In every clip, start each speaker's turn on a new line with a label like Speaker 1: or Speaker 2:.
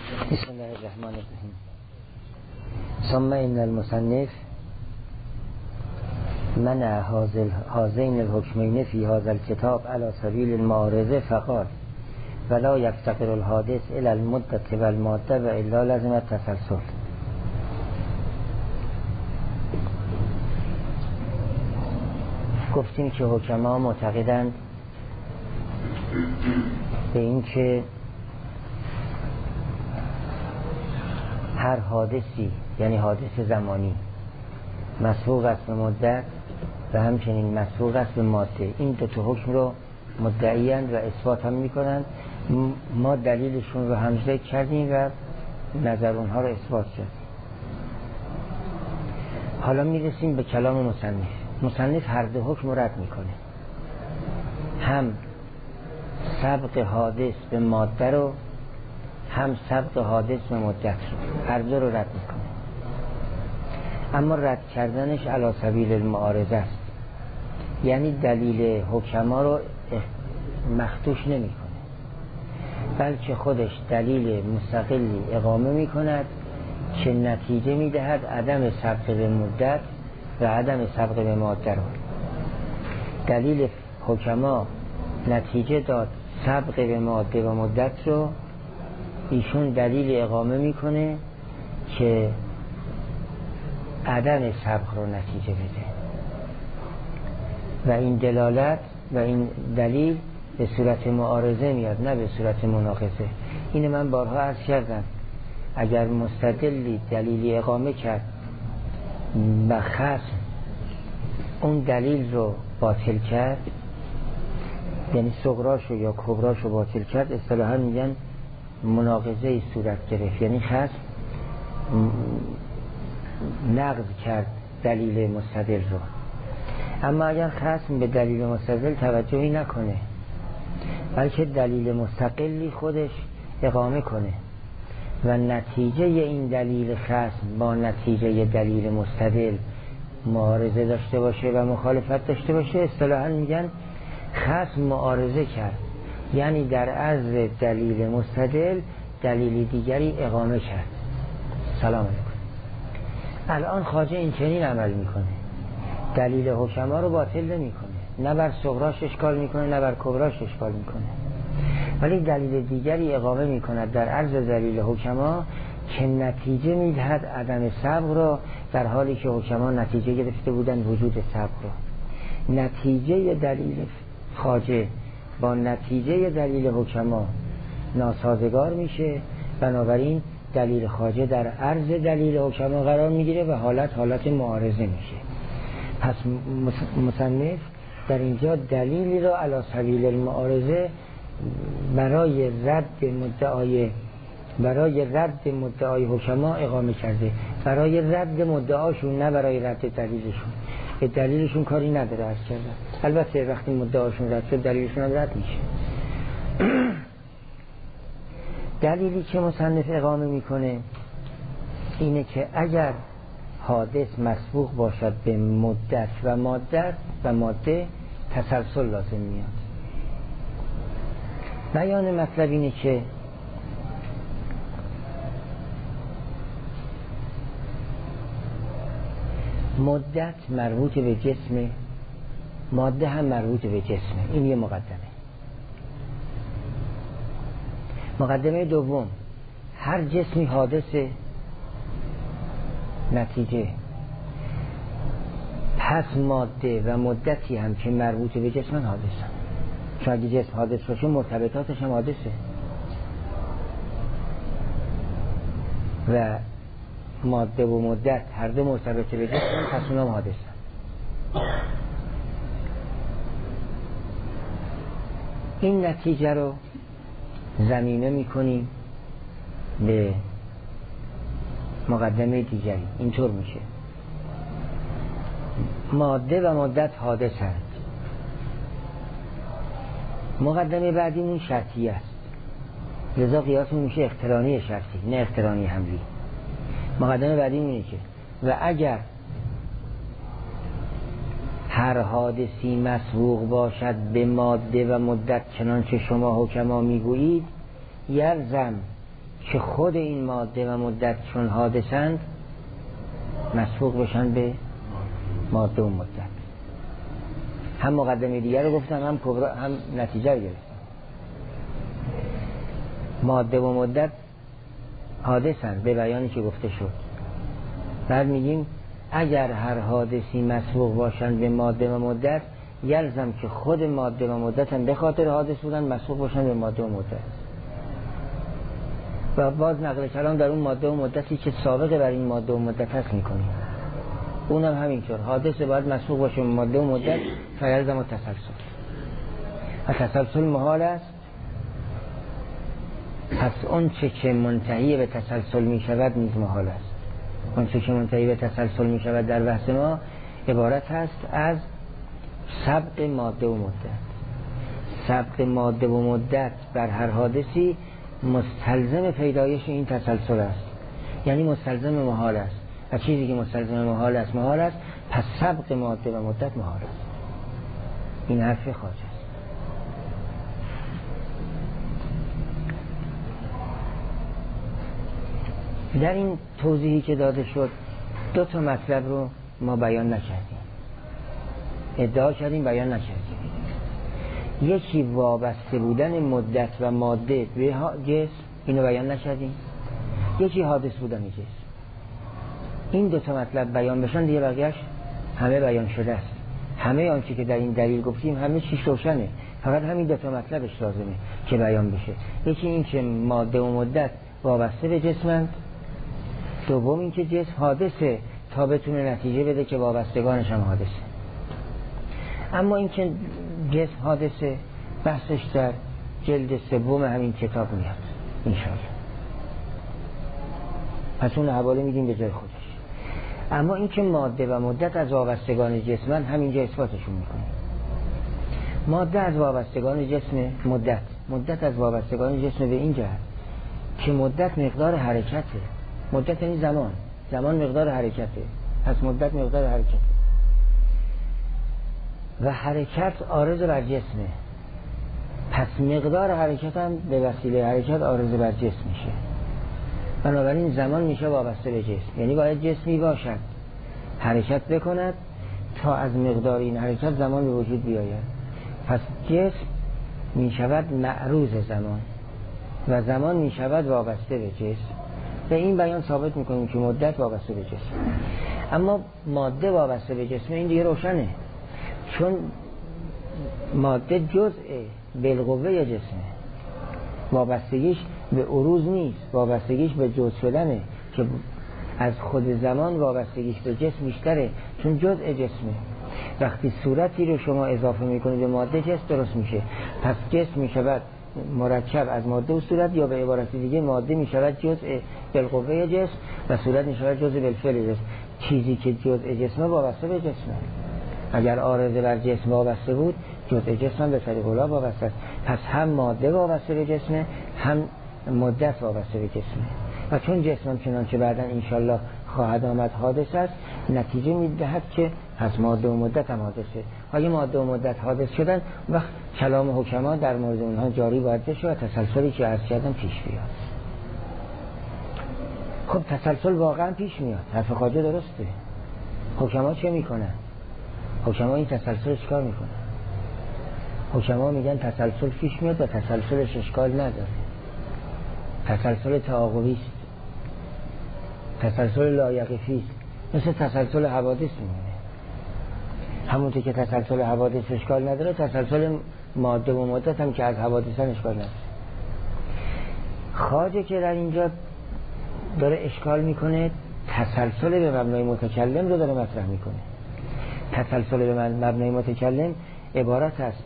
Speaker 1: بسم الله الرحمن الرحیم. ثم ان المصنف منع هذین الحکمین فی هذا الكتاب على سبیل المعارضه فقال ولا یفتقر الحادث الى المدة والماده و الا لازم التسلسل. گفتیم که حکما معتقدند به این که هر حادثی یعنی حادث زمانی مسبوق است به مدت و همچنین مسبوق است به ماده. این دو تا حکم رو مدعیان و اثبات هم میکنند. ما دلیلشون رو هم ذکر کردیم و نظر اونها رو اثبات کردیم. حالا میرسیم به کلام مصنف. مصنف هر دو حکم رو رد میکنه، هم سبق حادث به ماده رو هم سبق حادث به مدت رو، هر دو رو رد میکنه. اما رد کردنش علی سبیل المعارضه است، یعنی دلیل حکما رو مخدوش نمیکنه، بلکه خودش دلیل مستقلی اقامه میکند که نتیجه میدهد عدم سبق به مدت و عدم سبق به ماده رو. دلیل حکما نتیجه داد سبق به ماده و مدت رو، ایشون دلیل اقامه میکنه که عدم سبق رو نتیجه بده و این دلالت و این دلیل به صورت معارضه میاد، نه به صورت مناقضه. اینه من بارها عرض کردم، اگر مستدلی دلیلی اقامه کرد و خصم اون دلیل رو باطل کرد، یعنی صغراشو یا کبراشو باطل کرد، اصطلاحا میگن مناقضه ای صورت گرفت، یعنی خصم نقض کرد دلیل مستدل رو. اما اگر خصم به دلیل مستدل توجهی نکنه بلکه دلیل مستقلی خودش اقامه کنه و نتیجه این دلیل خصم با نتیجه دلیل مستدل معارضه داشته باشه و مخالفت داشته باشه، اصطلاحا میگن خصم معارضه کرد، یعنی در عرض دلیل مستدل دلیل دیگری اقامه کرد. سلام علیکم. الان خواجه این چنین عمل میکنه، دلیل حکما رو باطل نمیکنه، نه بر صغراش اشکال میکنه نه بر کبراش اشکال میکنه، ولی دلیل دیگری اقامه میکند در عرض دلیل حکما که نتیجه میدهد عدم سبق رو، در حالی که حکما نتیجه گرفته بودن وجود سبق رو. نتیجه دلیل خواجه با نتیجه دلیل حکما ناسازگار میشه، بنابراین دلیل خواجه در عرض دلیل حکما قرار میگیره و حالت معارضه میشه. پس مصنف در اینجا دلیلی را علی سبیل المعارضه برای رد مدعای حکما اقامه کرده، برای رد مدعاشون، نه برای رد دلیلشون. به دلیلشون کاری نداره عرض کردن. البته وقتی مدعاشون رد شد دلیلشون هم رد میشه. دلیلی که مصنف اقامه میکنه اینه که اگر حادث مسبوق باشد به مدت و ماده تسلسل لازم میاد. بیان مطلب اینه که مدت مربوط به جسم، ماده هم مربوط به جسمه. این یه مقدمه دوم، هر جسمی حادثه، نتیجه پس ماده و مدتی هم که مربوط به جسم حادثه. چون اگه جسم حادث باشه مرتبطاتش هم حادثه و ماده و مدت هر دو مرتبط به جسم، پس اونام حادثه. این نتیجه رو زمینه میکنیم به مقدمه دیگری. اینطور میشه ماده و مدت حادثند. مقدمه بعدیمون شرطی است، لذا قیاسمون میشه اقترانی شرطی نه اقترانی حملی. مقدمه بعدیمون اینه که و اگر هر حادثی مسبوق باشد به ماده و مدت چنانچه شما حکما میگویید، یلزم که خود این ماده و مدت چون حادثند مسبوق بشن به ماده و مدت. هم مقدمه دیگر رو گفتم، هم نتیجه رو گرفتم. ماده و مدت حادثند به بیانی که گفته شد. بعد میگیم اگر هر حادثی مسبوق باشند به ماده و مدت، یلزم که خود ماده و مدت هم به خاطر حادث بودن مسبوق باشند به ماده و مدت. و باز نقل کلام در اون ماده و مدتی که سابقه بر این ماده و مدت هست میکنیم. اونم همینطور حادث باید مسبوق باشه به ماده و مدت، فیلزم التسلسل. و تسلسل محال است. پس اون چه که منتهی به تسلسل می شود نیز محال است. اون چه که منتهی به تسلسل می شود در بحث ما عبارت است از سبق ماده و مدت. سبق ماده و مدت بر هر حادثی مستلزم پیدایش این تسلسل است، یعنی مستلزم محال است. و چیزی که مستلزم محال است پس سبق ماده و مدت محال است. این حرف خواجه است. در این توضیحی که داده شد دو تا مطلب رو ما بیان نکردیم، ادعا کردیم بیان نکردیم. یکی وابسته بودن مدت و ماده به جسم، اینو بیان نکردیم. یکی حادث بودن جسم. این دو تا مطلب بیان بشن دیگه بقیه‌اش همه بیان شده است. همه آنچه که در این دلیل گفتیم همه چیز روشنه، فقط همین دو تا مطلبش لازمه که بیان بشه. یکی این که ماده و مدت وابسته به جسمند، دوم این که جسم حادثه تا بتونه نتیجه بده که وابستگانش هم حادثه. اما این که جسم حادثه بحثش در جلد سوم همین کتاب میاد انشاءالله. پس اون حواله میدیم به جای خودش. اما این که ماده و مدت از وابستگان جسمن همینجا اثباتشون میکنه. ماده از وابستگان جسم، مدت از وابستگان جسم به این جهت که مدت مقدار حرکته. مدت یعنی زمان مقدار حرکته، پس مدت مقدار حرکته و حرکت عارض بر جسمه، پس مقدار حرکت هم به وسیله حرکت عارض بر جسم میشه. بنابراین زمان میشه وابسته به جسم، یعنی باید جسمی باشد حرکت بکند تا از مقدار این حرکت زمان به وجود بیاید. پس جسم میشود معروض زمان و زمان میشود وابسته به جسم. به این بیان ثابت میکنیم که مدت وابسته به جسم. اما ماده وابسته به جسم این دیگه روشنه، چون ماده جزء بالقوه جسمه، وابستگیش به عروض نیست، وابستگیش به جزء شدنه که از خود زمان وابستگیش به جسم بیشتره، چون جزء جسمه. وقتی صورتی رو شما اضافه میکنید به ماده جسم درست میشه. پس جسم میشود مرکب از ماده و صورت، یا به عبارت دیگه ماده میشود جزء بالقوه جسم و صورت میشود جزء بالفعل جسم. چیزی که جزء جسمه وابسته به جسمه. اگر عارضه بر جسم وابسته بود جزء جسم به طریق اولا وابسته است. پس هم ماده وابسته به جسمه، هم مدت وابسته به جسمه. و چون جسم چنانچه بعدا انشالله خواهد آمد حادث است، نتیجه میدهد که پس ماده و مدت هم حادثه. اگه ماده و مدت حادث شدن وقت کلام حکما در مورد اونها جاری باید بشه و تسلسلی که عرض کردم پیش بیاد. خب تسلسل واقعا پیش میاد، حرف خواجه درسته. حکما چه میکنن؟ حکما این تسلسل چیکار میکنن؟ حکما میگن تسلسل پیش میاد و تسلسلش اشکال نداره. تسلسل تعاقبی است، تسلسل لایقفی است، مثل تسلسل حوادث میمونه. همونطور که تسلسل حوادث اشکال نداره، تسلسل ماده و مدت هم که از حوادث هم اشکال نداره. خواجه که در اینجا داره اشکال میکنه، تسلسل به مبنای متکلم رو داره مطرح میکنه. تسلسل به مبنای متکلم عبارت است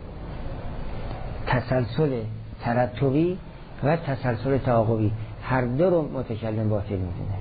Speaker 1: تسلسل ترتبی و تسلسل تعاقبی، هر دو رو متکلم باطل میدونه.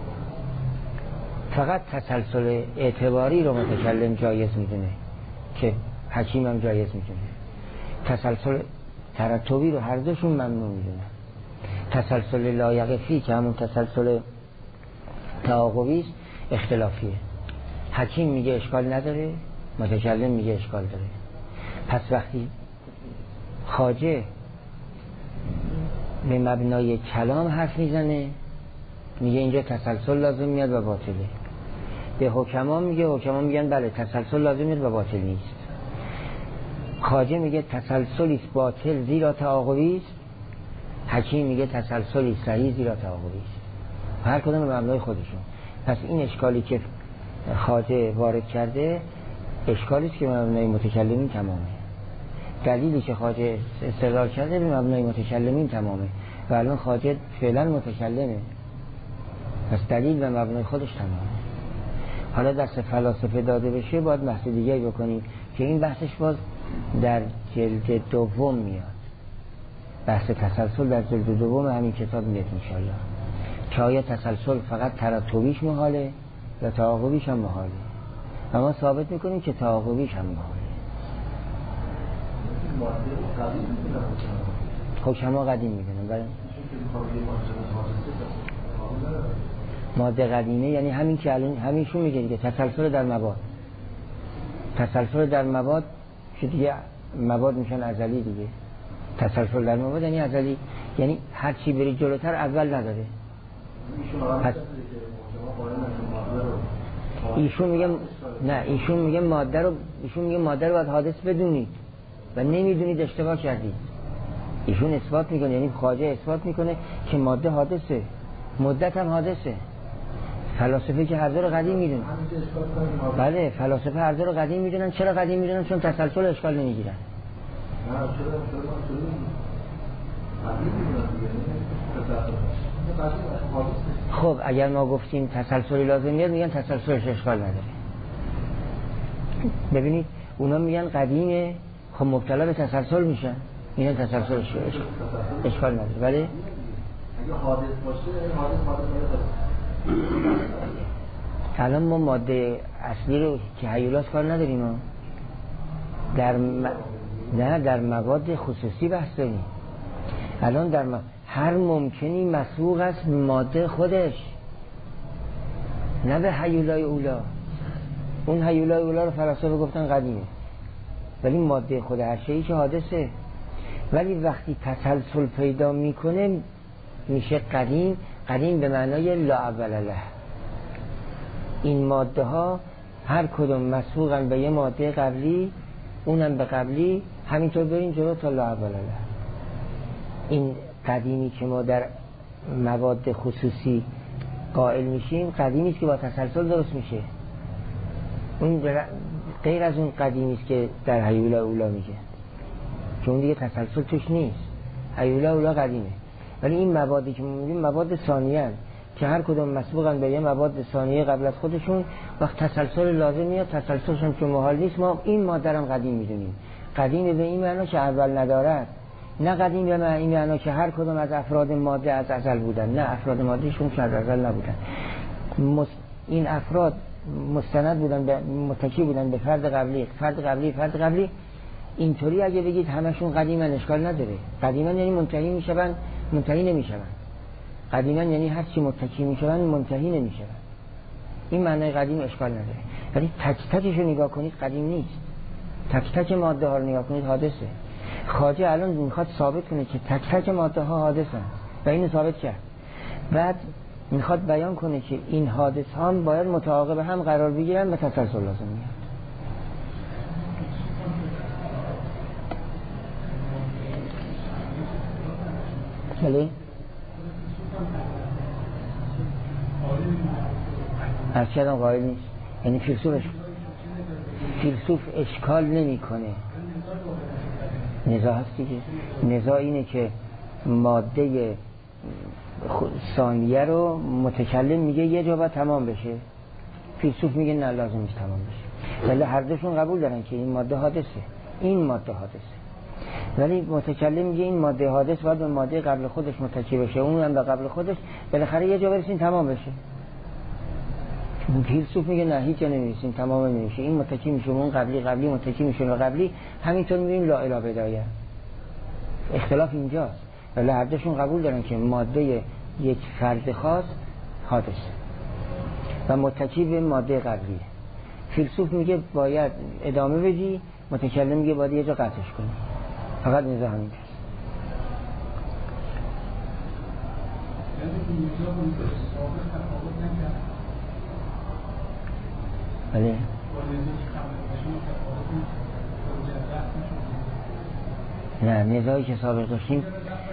Speaker 1: فقط تسلسل اعتباری رو متکلم جایز میدونه که حکیم هم جایز میدونه. تسلسل ترتبی رو هر دوشون ممنوع میدونه. تسلسل لایقفی که همون تسلسل تعاقبی است اختلافیه. حکیم میگه اشکال نداره، متکلم میگه اشکال داره. پس وقتی خواجه به مبنای کلام حرف میزنه، میگه اینجا تسلسل لازم میاد و باطله. به حکما میگه، حکما میگن بله تسلسل لازم میاد و باطل نیست. خواجه میگه تسلسلی است باطل زیرا تعاقبی است، حکیم میگه تسلسلی صحیح زیرا تعاقبی است. هر کدوم به مبنای خودشون. پس این اشکالی که خواجه وارد کرده اشکالی است که به مبنای متکلمین تمامه. دلیلی که خواجه استدلال کرده به مبنای متکلمین تمامه و الان خواجه فعلا متکلمه، پس دلیل به مبنای خودش تمامه. حالا دست فلاسفه داده بشه باید بحث دیگه بکنیم که این بحثش باز در جلد دوم میاد. بحث تسلسل در جلد دوم همین کتاب میاد انشالله که آیا تسلسل فقط ترتبیش محاله یا تعاقبیش هم محاله. و ما ثابت میکنیم که تعاقبیش هم محاله. حکما قدیم میدونن برای ماده قدیمه یعنی همین که الان همینشون میگه دیگه تسلسل در مواد. تسلسل در مواد که دیگه مواد میشن ازلی دیگه. تسلسل در مواد یعنی ازلی، یعنی هر چی بری جلوتر اول نداره. ایشون میگه نه، ایشون میگه ماده رو باید حادث بدونید و نمیدونید اشتباه کردید. ایشون اثبات میکنه، یعنی خواجه اثبات میکنه که ماده حادثه، مدت هم حادثه. فلاسفه که هر دو رو قدیم میدونن. بله فلاسفه هر دو رو قدیم میدونن. چرا قدیم میدونن؟ چون تسلسل اشکال نمیگیرن. خب اگر ما گفتیم تسلسلی لازم میاد میگن تسلسلش اشکال نداره. ببینید اونا میگن قدیمه، خب مبتلا به تسلسل میشن، میگن تسلسلش اشکال نداره. ولی اگه حادث باشه الان ما ماده اصلی رو که هیولاس کار نداریم ما. در مواد خصوصی بحث داریم. الان هر ممکنی مسبوق است ماده خودش، نه به هیولای اولا. اون هیولای اولا رو فلاسفه گفتن قدیمه، ولی ماده خود هر شیئی که حادثه. ولی وقتی تسلسل پیدا میکنه میشه قدیم. قدیم به معنای لا اول له. این ماده ها هر کدوم مسبوقن به یه ماده قبلی، اونم به قبلی، همینطور بریم جلو تا لا اول له. این قدیمی که ما در مواد خصوصی قائل میشیم قدیمی است که با تسلسل درست میشه. اون غیر از اون قدیمی است که در هیولا اولا میگه، چون دیگه تسلسل توش نیست. هیولا اولا قدیمه. ولی این موادی که ما میگیم مواد ثانیه‌اند که هر کدوم مسبوقن به یه مواد ثانیه قبل از خودشون. وقت تسلسل لازم میاد، تسلسلش هم که محال نیست، ما این ماده رو قدیم میدونیم. قدیم به این معنی که اول ندارد، نه قدیم به این معنی که هر کدوم از افراد ماده از ازل بودن، نه افراد مادهشون که از ازل نبودن. این افراد مستند بودن متکی بودن به فرد قبلی. اینطوری اگه بگید همشون قدیمن اشکال نداره. قدیمن یعنی منتهی میشن، منتهی نمیشن. قدیمن یعنی هر چی متکی میشن منتهی نمیشن. این معنی قدیم اشکال نداره. ولی تک تکش رو نگاه کنید قدیم نیست. تک تک ماده ها رو نگاه کنید حادثه. خواجه الان میخواد ثابت کنه که تک تک ماده ها حادثن و اینو ثابت کرد. بعد میخواد بیان کنه که این حادث ها باید متعاقب هم قرار بگیرن و تسلسل لازم میاد. بله ارشدم قائل نیست. یعنی فیلسوف اشکال نمی کنه. نزاع هست دیگه. نزاع اینه که ماده ثانیه رو متکلم میگه یه جا باید تمام بشه، فیلسوف میگه نه لازم نیست تمام بشه. ولی هر دوشون قبول دارن که این ماده حادثه، این ماده حادثه. ولی متکلم میگه این ماده حادث باید به ماده قبل خودش متکی بشه، اون هم به قبل خودش، بالاخره یه جا برسین تمام بشه. فیلسوف میگه نه هیچ جا نمیرسین تمام نمیشه، این متکی میشه اون قبلی متکی میشه به قبلی. همینطور میبینیم لا اله بدایه. اختلاف اینجاست. ولی هر دوشون قبول دارن که ماده یک فرد خاص حادثه و متکی به ماده قبلیه. فیلسوف میگه باید ادامه بدی، متکلم میگه باید یه جا قطعش کنی. فقط نزاع همینجاست. بله نه نزاعی که سابق داشتیم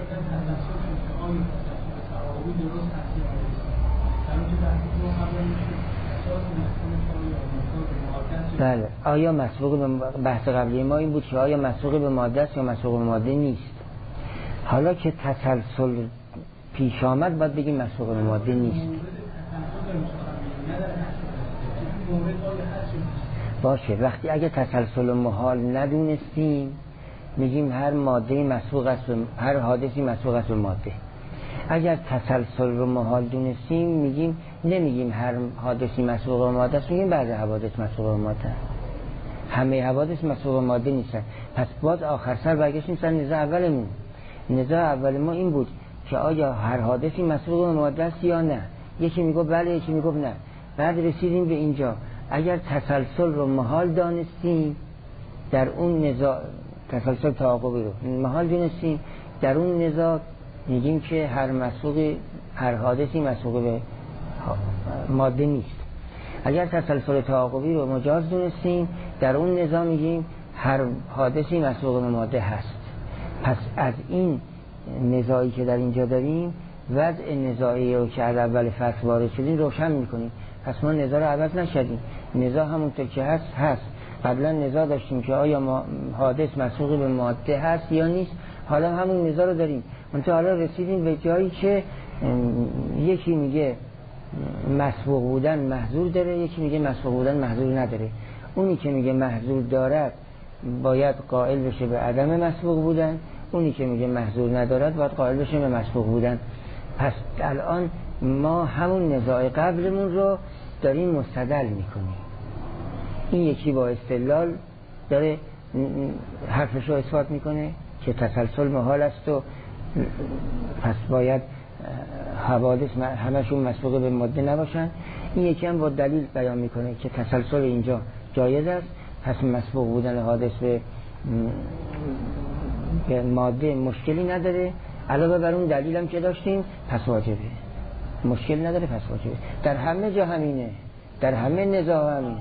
Speaker 1: بله آیا مسبوق به بحث قبلی ما این بود که آیا مسبوق به ماده است یا مسبوق به ماده نیست. حالا که تسلسل پیش آمد باید بگیم مسبوق به ماده نیست. باشه وقتی اگه تسلسل محال ندونستیم میگیم هر ماده مسبوق است هر حادثی مسبوق است به ماده. اگر تسلسل رو محال دونستیم میگیم نمیگیم هر حادثی مسبوق به ماده است، میگیم بعضی حوادث مسبوق به ماده. همه حوادث مسبوق به ماده نیستن. پس باز آخر سر برگشتیم سر نزاع اولمون. نزاع اول ما این بود که آیا هر حادثی مسبوق به ماده است یا نه. یکی میگفت بله یکی میگفت نه. بعد رسیدیم به اینجا اگر تسلسل رو محال دانستیم در اون نزاع تسلسل تعاقبی رو محال دونستیم در اون نزاع میگیم که هر حادثی مسبوق به ماده نیست. اگر تسلسل تعاقبی رو مجاز دونستیم در اون نزاع میگیم هر حادثی مسبوق به ماده هست. پس از این نزاعی که در اینجا داریم وضع نزاعی رو که از اول فصل وارد شدیم روشن میکنیم. پس ما نزاع رو عوض نشدیم، نزاع همونطور که هست. قبلا نزاع داشتیم که آیا حادث مسبوق به ماده هست یا نیست، حالا همون نزاع رو داریم. منتها حالا رسیدیم به جایی که یکی میگه مسبوق بودن محظور داره، یکی میگه مسبوق بودن محظور نداره. اونی که میگه محظور دارد باید قائل بشه به عدم مسبوق بودن، اونی که میگه محظور ندارد باید قائل بشه به مسبوق بودن. پس الان ما همون نزاع قبلمون رو داریم مستدل میکنیم. این یکی با استدلال داره حرفش رو اثبات میکنه که تسلسل محال است و پس باید حوادث همشون مسبوق به ماده نباشن. این یکی هم با دلیل بیان میکنه که تسلسل اینجا جایز است، پس مسبوق بودن حادث به ماده مشکلی نداره. علاوه بر اون دلیل هم که داشتیم پس واجبه، مشکل نداره پس واجبه. در همه جا همینه، در همه نزاع همینه.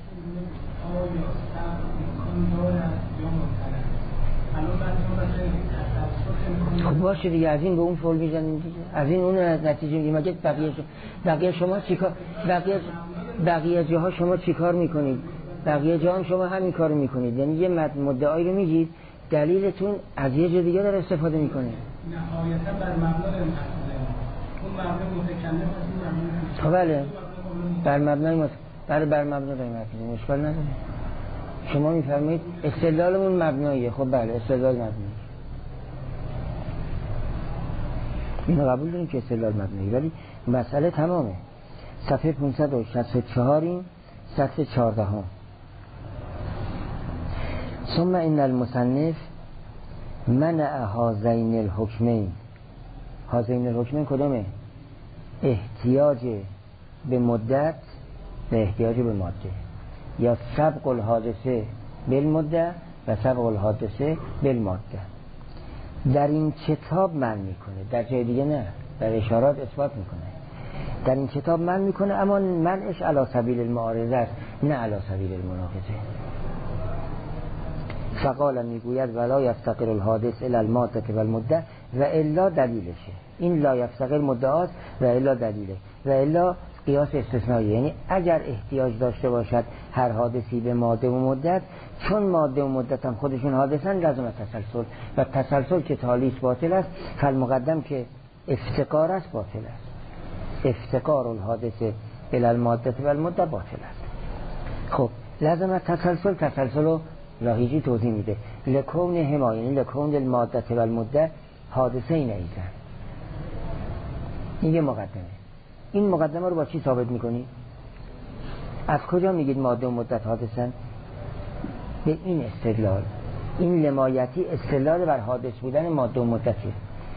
Speaker 1: خب باشه دیگه، از این به اون فول میزنیم دیگه، از این اون نتیجه میگیم. اگه بقیه شما چیکار، بقیه جاها شما چیکار میکنید؟ بقیه جاها هم شما همین کارو میکنید. یعنی یه مدعایی رو میگید دلیلتون از یه جای دیگه داره استفاده میکنه.
Speaker 2: نهایتا بر مبنای اون مبنا متکلم است.
Speaker 1: خب بله بر مبنای بر مبنای مشکل نداره. شما میفرمایید استدلالمون مبناییه. خب بله استدلال مبنایی، اینو قبول داریم که استدلال مبنایی، ولی مسئله تمامه. صفحه 564 این سطر 14 ها. ثم ان المصنف منع هذین الحکمین. هذین الحکمین کدومه؟ احتیاج به مدت و احتیاج به ماده، یا سبق الحادثه بالمده و سبق الحادثه بالماده. در این کتاب من میکنه، در جای دیگه نه، در اشارات اثبات میکنه. در این کتاب من میکنه، اما منعش علی سبیل المعارضه است نه علی سبیل المناقضه. فقال میگوید ولا یفتقر الحادث الی الماده و المده و الا دلیلشه. این لا یفتقر مدعاست و الا دلیله و الا قیاس استثنایی. یعنی اگر احتیاج داشته باشد هر حادثی به ماده و مدت، چون ماده و مدت هم خودشون حادثن لازم تسلسل، و تسلسل که تالیس باطل است، فالمقدم که افتقار است باطل است. افتقار الحادث الی الماده و المده باطل است. خب لازم تسلسل رو لاهیجی توضیح میده. لکون هما، یعنی لکون الماده و المده حادثه این ایزن. این یه مقدمه. این مقدمه رو با چی ثابت میکنی؟ از کجا میگید ماده و مدت حادثن؟ به این استدلال. این لمایتی استدلال بر حادث بودن ماده و مدتی.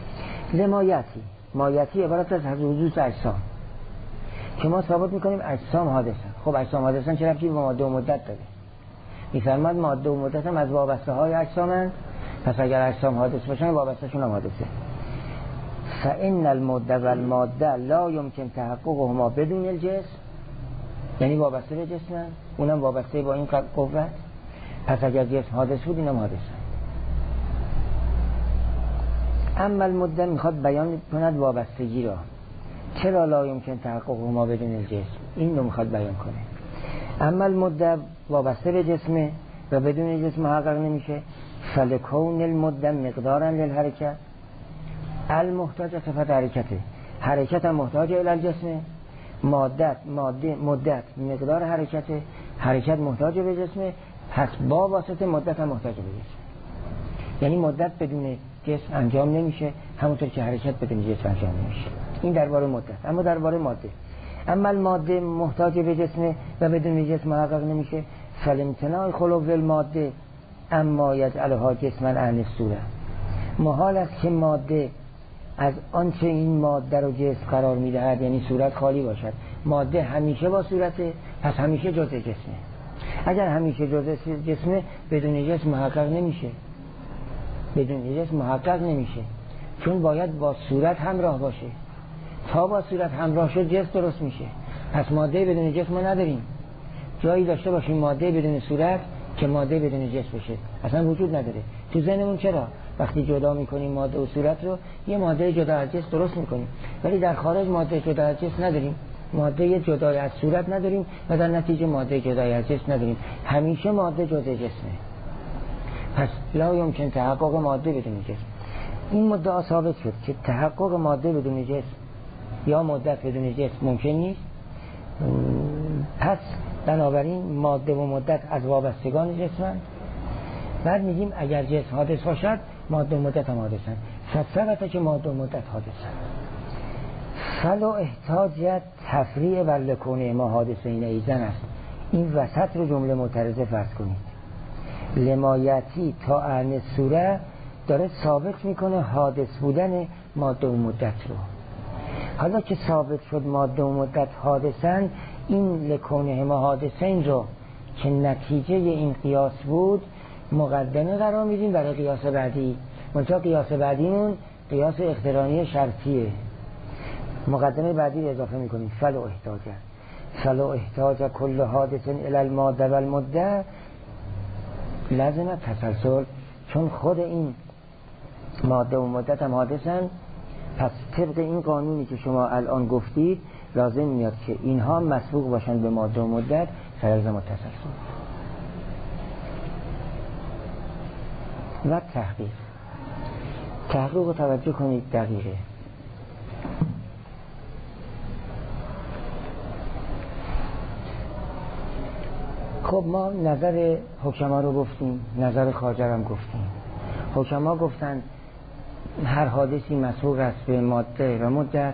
Speaker 1: مایتی عبارت از حدوث اجسام که ما ثابت میکنیم اجسام حادثن. خب اجسام حادثن چه ربطی به ماده و مدت داره؟ میفرماد ماده و مدت هم از وابسته های اجسامن، پس اگر اجسام حادث باشن وابسته شون هم حادثه. فإن الماده و الماده لا يمکن تحققهما بدون الجسم، یعنی وابسته به جسمن، اونم وابسته با این قوت. پس اگر جسم حادث بود اینم حادثه. اما الماده میخواد بیان کند وابستگی را. چرا لا یمکن تحققهما بدون الجسم؟ این رو میخواد بیان کنه. اما الماده وابسته به جسمه و بدون جسم محقق نمیشه. فلکون الماده مقدارا للحرکت المحتاج صفت حرکته، حرکت هم محتاج الی الجسم. مدت مقدار حرکته، حرکت محتاج به جسمه، پس با واسطه مدت هم محتاج به جسم. یعنی مدت بدون جسم انجام نمیشه، همونطور که حرکت بدون جسم انجام نمیشه. این درباره مدت. اما درباره ماده، اما الماده محتاج به جسم و بدون جسم محقق نمیشه. فالامتناع خلو الماده اما یجعلها جسما عن الصوره. محال است که ماده از آنچه این ماده رو جسم قرار میدهد، یعنی صورت خالی باشد. ماده همیشه با صورته، پس همیشه جزء جسمه. اگر همیشه جزء جسمه بدون جسم محقق نمیشه، بدون جسم محقق نمیشه، چون باید با صورت همراه باشه. تا با صورت همراه شد جسم درست میشه. پس ماده بدون جسم ما نداریم. جایی داشته باشیم ماده بدون صورت که ماده بدون جسم بشه اصلا وجود نداره. تو ذهنمون چرا وقتی جدا میکنیم ماده و صورت رو یه ماده جدا از جسم درست میکنیم، ولی در خارج ماده جدا از جسم نداریم، ماده جدای از صورت نداریم و در نتیجه ماده جدای از جسم نداریم. همیشه ماده جزء جسمه. پس لا یمکن تحقق ماده بدون جسم. این مدعا ثابت شد که تحقق ماده بدون جسم یا مدت بدون جسم ممکن نیست. پس بنابراین ماده و مدت از وابستگان جسمند. بعد میگیم اگر جسم حادث باشد ماده و مدت هم حادثند. ثبت که ماده و مدت حادثند. فلا احتاجت تفریع بر لکونه ما حادثین ایزن است. این وسط رو جمله معترضه فرض کنید. لمایتی تا عن صوره داره ثابت میکنه حادث بودن ماده و مدت رو. حالا که ثابت شد ماده و مدت حادثن، این لکونه ما حادثین رو که نتیجه این قیاس بود مقدمه قرار میدیم برای قیاس بعدی. منتها قیاس بعدیمون قیاس اقترانی شرطیه. مقدمه بعدی رو اضافه میکنیم. فلا احتاج کل حادث الی الماده و المده لازم تسلسل، چون خود این ماده و مدت هم حادثن. پس طبق این قانونی که شما الان گفتید لازم میاد که اینها مسبوق باشن به ماده و مدت، فلزم و تسلسل. و تحقیق رو توجه کنید دقیقه. خب ما نظر حکما رو گفتیم، نظر خواجه هم گفتیم. حکما گفتن هر حادثی مسبوق است به ماده و مدت.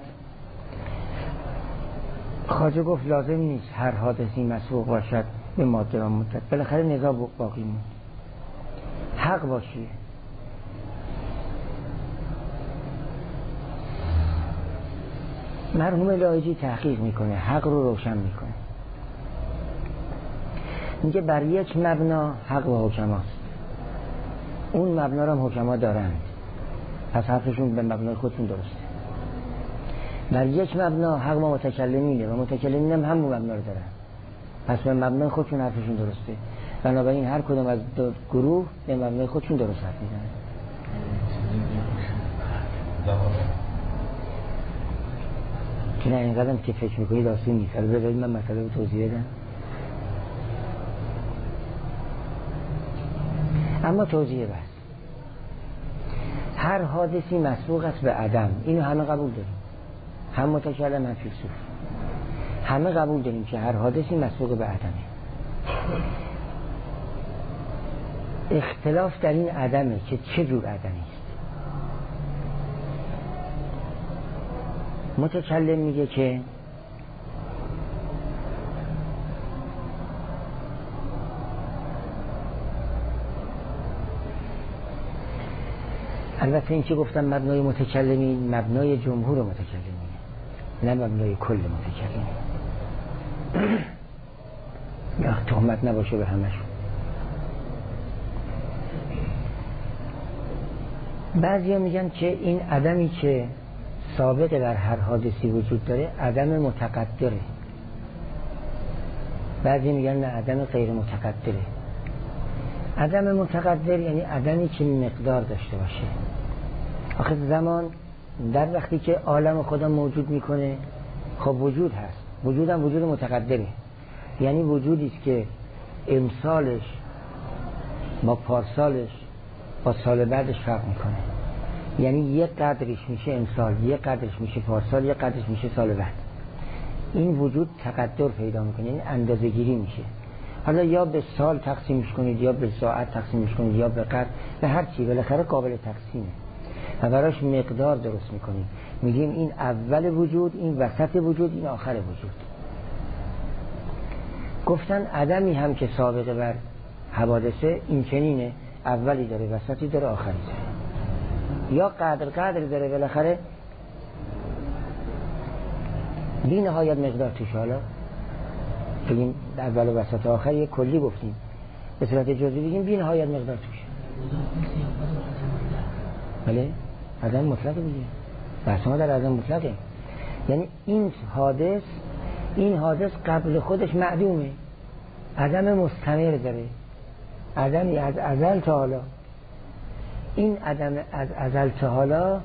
Speaker 1: خواجه گفت لازم نیست هر حادثی مسبوق باشد به ماده و مدت. بالاخره نزاع باقی موند. حق باشی. مرحوم لاهیجی تحقیق میکنه، حق رو روشن میکنه. میگه بر یک مبنا حق و حکماست. اون مبنا رو هم حکما دارند، پس حرفشون به مبنای خودشون درسته. بر یک مبنا حق و متکلمینه و متکلمین هم همون مبنا رو دارن، پس به مبنای خودشون حرفشون درسته. بنابراین هر کدوم از دو گروه به مبنای خودشون درست حرف میزنن. که نه اینقدرم که فکر میکنید آسون نیست. البته بذارید من مسئله رو توضیح بدم. اما توضیح بس هر حادثی مسبوق است به عدم. اینو همه قبول داریم، هم متکلم هم فیلسوف، همه قبول داریم که هر حادثی مسبوق به عدمه. اختلاف در این عدمه که چه جور عدمی است. متکلم میگه که البته این که گفتم مبنای متکلمین مبنای جمهور متکلمین، نه مبنای کل متکلمین. یا تهمت نباشه به همشون. بعضیا میگن که این عدمی که سابق بر هر حادثی وجود داره عدم متقدره. بعضی میگن نه عدم غیر متقدره. عدم متقدر یعنی عدمی که مقدار داشته باشه. آخه زمان در وقتی که عالم خدا موجود میکنه خب وجود هست، وجود هم وجود متقدره، یعنی وجودی است که امسالش با پارسالش با سال بعدش فرق میکنه، یعنی یک قدرش میشه امسال، یک قدرش میشه پارسال، یک قدرش میشه سال بعد. این وجود تقدر پیدا میکنه، یعنی اندازه گیری میشه. حالا یا به سال تقسیمش کنید یا به ساعت تقسیمش کنید یا به قدر، به هر چی، بالاخره قابل تقسیمه و براش مقدار درست میکنیم. میگیم این اول وجود، این وسط وجود، این آخر وجود. گفتن عدمی هم که سابقه بر حوادثه این چنینه، اولی داره، وسطی داره، آخری داره، یا قدر داره، بالاخره بی نهایت مقدار توش. حالا بگیم اول و وسط و آخر یک کلی گفتیم، به صورت جزئی بگیم بی نهایت مقدار توش. بله عدم مطلقه دیگه، بحث ما در عدم مطلقه. یعنی این حادث قبل خودش معدومه، عدم مستمر داره، عدمی از ازل تا حالا. این عدم از ازل تا حالا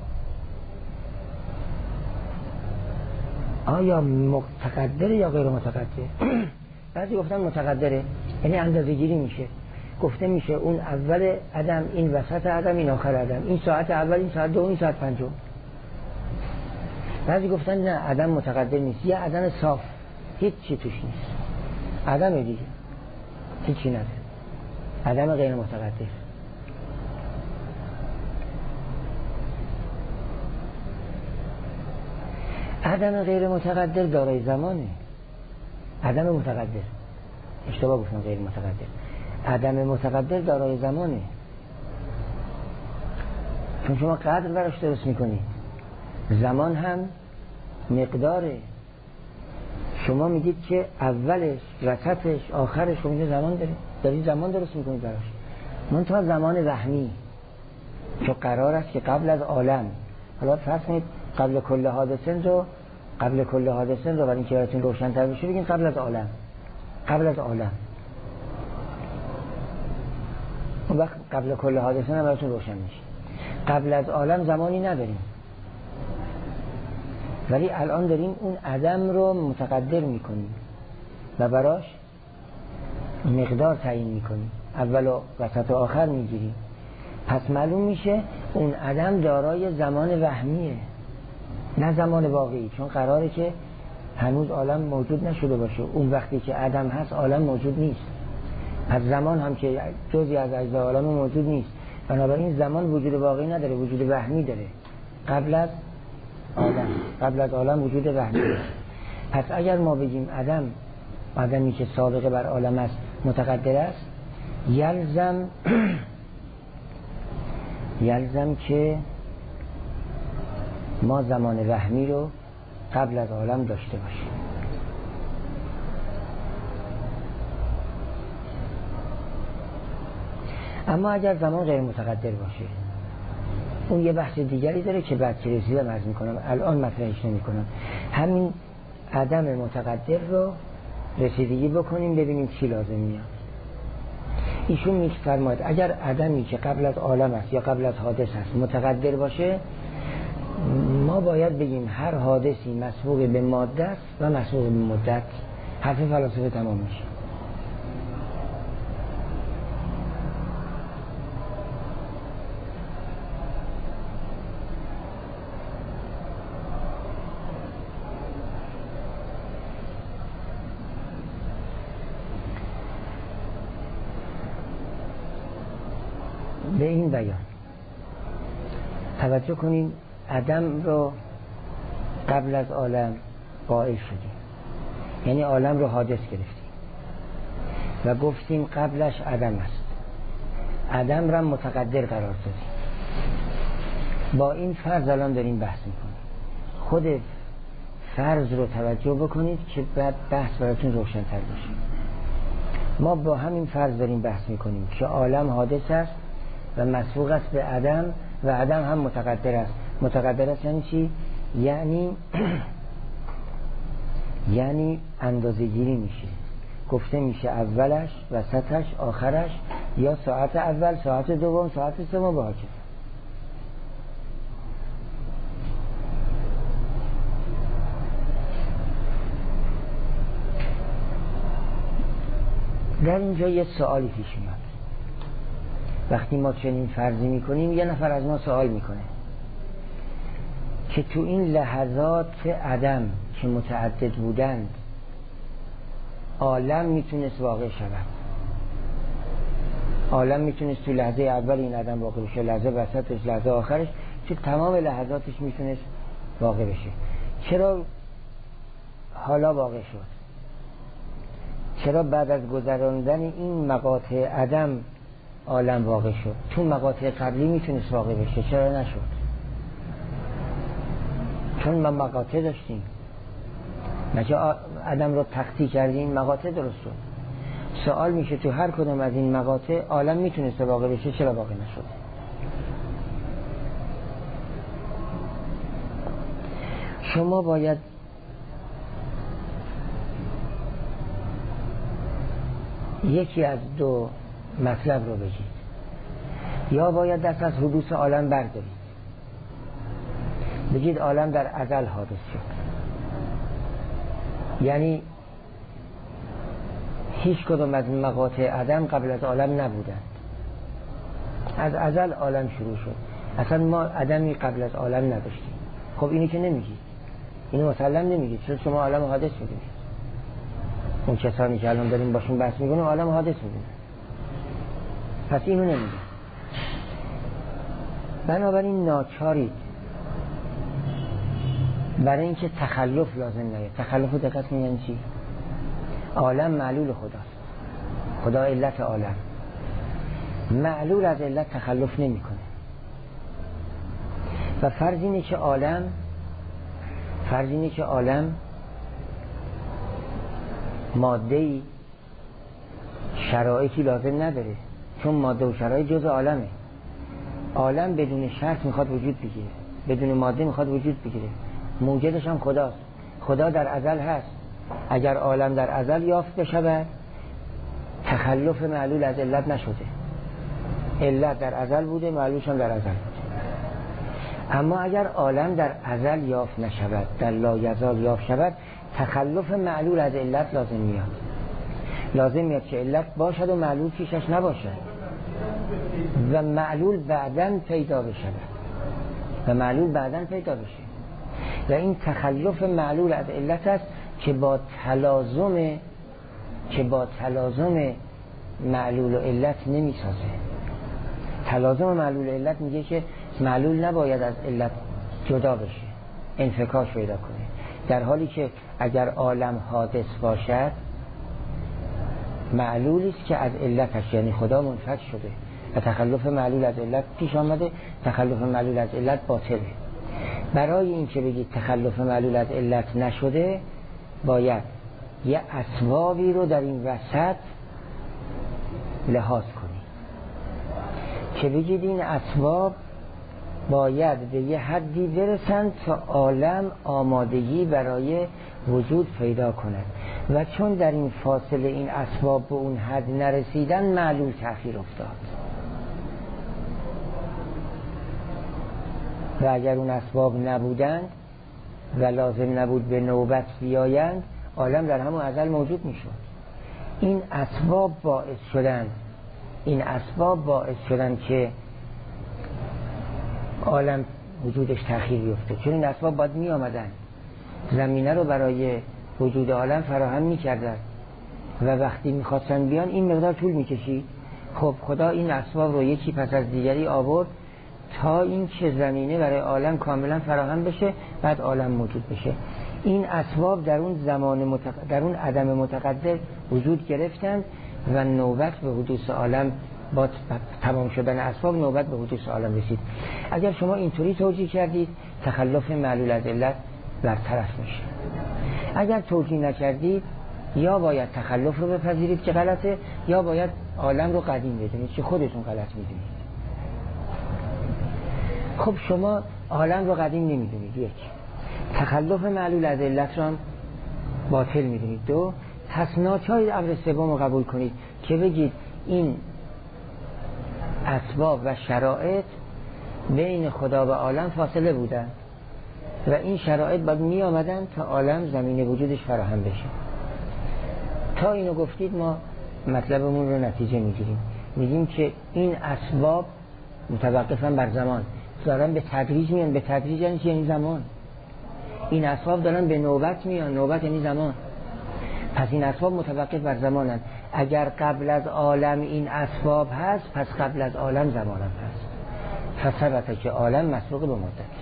Speaker 1: آیا متقدره یا غیر متقدره؟ بعضی گفتن متقدره، یعنی اندازه گیری میشه، گفته میشه اون اول عدم، این وسط عدم، این آخر عدم، این ساعت اول، این ساعت دوم، این ساعت پنجم. بعضی گفتن نه عدم متقدر نیست، یه عدم صاف، هیچ چی توش نیست، عدم دیگه هیچی نداره، عدم غیر متقدر. عدم غیر متقدر دارای زمانه. عدم متقدر، اشتباه گفتم، غیر متقدر. عدم متقدر دارای زمانه، چون شما قدر براش درست میکنی، زمان هم مقداره. شما میگید که اولش، وسطش، آخرش، شما زمان داری زمان درست میکنید براش. منتها زمان وهمی، چون قرار است که قبل از عالم، حالا فرض کنید قبل کل حادثه رو برای اینکه براتون روشن‌تر بشه بگیم قبل از عالم. اون وقت قبل کل حادثه هم براتون روشن میشه. قبل از عالم زمانی نداریم، ولی الان داریم اون عدم رو متقدر میکنیم و براش مقدار تعیین میکنیم، اول و وسط و آخر میگیریم. پس معلوم میشه اون عدم دارای زمان وهمیه، نه زمان واقعی، چون قراره که هنوز عالم موجود نشده باشه. اون وقتی که عدم هست عالم موجود نیست، از زمان هم که جزئی از اجزای عالم موجود نیست، بنابراین زمان وجود واقعی نداره، وجود وهمی داره. قبل از عالم وجود وهمی داره. پس اگر ما بگیم عدمی که سابقه بر عالم است متقدر است، یلزم که ما زمان وهمی رو قبل از عالم داشته باشیم. اما اگر زمان غیر متقدر باشه، اون یه بحث دیگری داره که بعد که رسیدم عرض میکنم، الان مطرحش نمیکنم. همین عدم متقدر رو رسیدگی بکنیم ببینیم چی لازم میاد. ایشون میفرماید اگر عدمی که قبل از عالم است یا قبل از حادث است متقدر باشه، ما باید بگیم هر حادثی مسبوق به ماده است و مسبوق به مدت. حرف فلاسفه تمام میشه. به این بیان توجه کنیم، عدم رو قبل از عالم قائل شدیم، یعنی عالم رو حادث گرفتیم و گفتیم قبلش عدم است، عدم رو متقدر قرار دادیم. با این فرض الان داریم بحث میکنیم. خود فرض رو توجه بکنید که بعد بحث براتون روشن‌تر بشه. ما با همین فرض داریم بحث میکنیم که عالم حادث است و مسبوق است به عدم و عدم هم متقدر است. متقدر است یعنی چی؟ یعنی اندازه گیری میشه، گفته میشه اولش، وسطش، آخرش، یا ساعت اول، ساعت دوم، ساعت سوم و هاکذا. در اینجا یه سوالی پیش میاد. وقتی ما چنین فرضی میکنیم، یه نفر از ما سوال میکنه که تو این لحظات عدم که متعدد بودند عالم میتونست واقع شود؟ عالم میتونست تو لحظه اول این عدم واقع بشه، لحظه وسطش، لحظه آخرش، تو تمام لحظاتش میتونست واقع بشه. چرا حالا واقع شد؟ چرا بعد از گذراندن این مقاطع عدم عالم واقع شد؟ چون مقاطع قبلی میتونست واقع بشه، چرا نشد؟ چون ما مقاطع داشتیم، نچه عدم رو تختی کردیم، مقاطع درست شد. سوال میشه تو هر کدوم از این مقاطع عالم میتونست واقع بشه، چرا واقع نشد؟ شما باید یکی از دو مطلب رو بگید، یا باید دست از حدوث عالم بردارید، بگید عالم در ازل حادث شد، یعنی هیچ کدوم از مقاطع عدم قبل از عالم نبودند، از ازل عالم شروع شد، اصلا ما عدمی قبل از عالم نداشتیم. خب اینی که نمیگید، اینو مسلم نمیگید، چون شما عالم حادث میدونید. اون کسانی که الان داریم باشون بحث میکنیم عالم حادث میدونید، پس اینو نمیگید. بنابراین ناچارید برای اینکه تخلف لازم نیاد. تخلف دقت میگن چی؟ عالم معلول خداست، خدا علت عالم، معلول از علت تخلف نمیکنه. و فرض اینه که عالم ماده‌ای شرایطی لازم نداره، چون ماده و شرایط جز عالمه. عالم بدون شرط میخواد وجود بگیره، بدون ماده میخواد وجود بگیره، موجدش هم خداست. خدا در ازل هست. اگر عالم در ازل یافت بشود، تخلف معلول از علت نشده، علت در ازل بوده، معلولش هم در ازل بوده. اما اگر عالم در ازل یافت نشود، در لایزال یافت شود، تخلف معلول از علت لازم میاد که علت باشد و معلول پیشش نباشد و معلول بعداً پیدا بشه و این تخلف معلول از علت است که با تلازم معلول و علت نمیسازه. تلازم معلول و علت میگه که معلول نباید از علت جدا بشه، انفکاک پیدا کنه، در حالی که اگر عالم حادث باشد معلولی است که از علتش، یعنی خدا منفک شده و تخلف معلول از علت پیش آمده، تخلف معلول از علت باطله. برای این که بگید تخلف معلول از علت نشده، باید یه اسبابی رو در این وسط لحاظ کنید که بگید این اسباب باید به یه حدی برسند تا عالم آمادگی برای وجود پیدا کند و چون در این فاصله این اسباب به اون حد نرسیدن، معلول تأخیر افتاد و اگر اون اسباب نبودند و لازم نبود به نوبت بیایند، عالم در همون ازل موجود می شد. این اسباب باعث شدن که عالم وجودش تأخیر بیفته، چون این اسباب باید می آمدن، زمینه رو برای وجود عالم فراهم می کردن و وقتی می خواستن بیان این مقدار طول می کشید. خب خدا این اسباب رو یکی پس از دیگری آورد تا این که زمینه برای عالم کاملا فراهم بشه، بعد عالم موجود بشه. این اسباب در اون در اون عدم متقدر وجود گرفتند و نوبت به حدوث عالم، با تمام شدن اسباب نوبت به حدوث عالم رسید. اگر شما اینطوری توجیه کردید، تخلف معلول از علت برطرف میشه. اگر توجیه نکردید، یا باید تخلف رو بپذیرید که غلطه، یا باید عالم رو قدیم بدونید که خودتون غلط میدونید. خب شما عالم رو قدیم نمیدونید، یک. تخلف معلول از علت را باطل می‌دونید. دو، پس ناچارید امر سوم رو قبول کنید که بگید این اسباب و شرایط بین خدا و عالم فاصله بودن و این شرایط باید می آمدن تا عالم زمین وجودش فراهم بشه. تا اینو گفتید ما مطلبمون رو نتیجه میگیریم، میگیم که این اسباب متوقفاً بر زمان دارن به تدریج میان. به تدریج یعنی زمان. این اسباب دارن به نوبت میان، نوبت یعنی زمان. پس این اسباب متوقف بر زمانن. اگر قبل از عالم این اسباب هست، پس قبل از عالم زمان هم هست. پس ثبته که عالم مسبوق به مدت.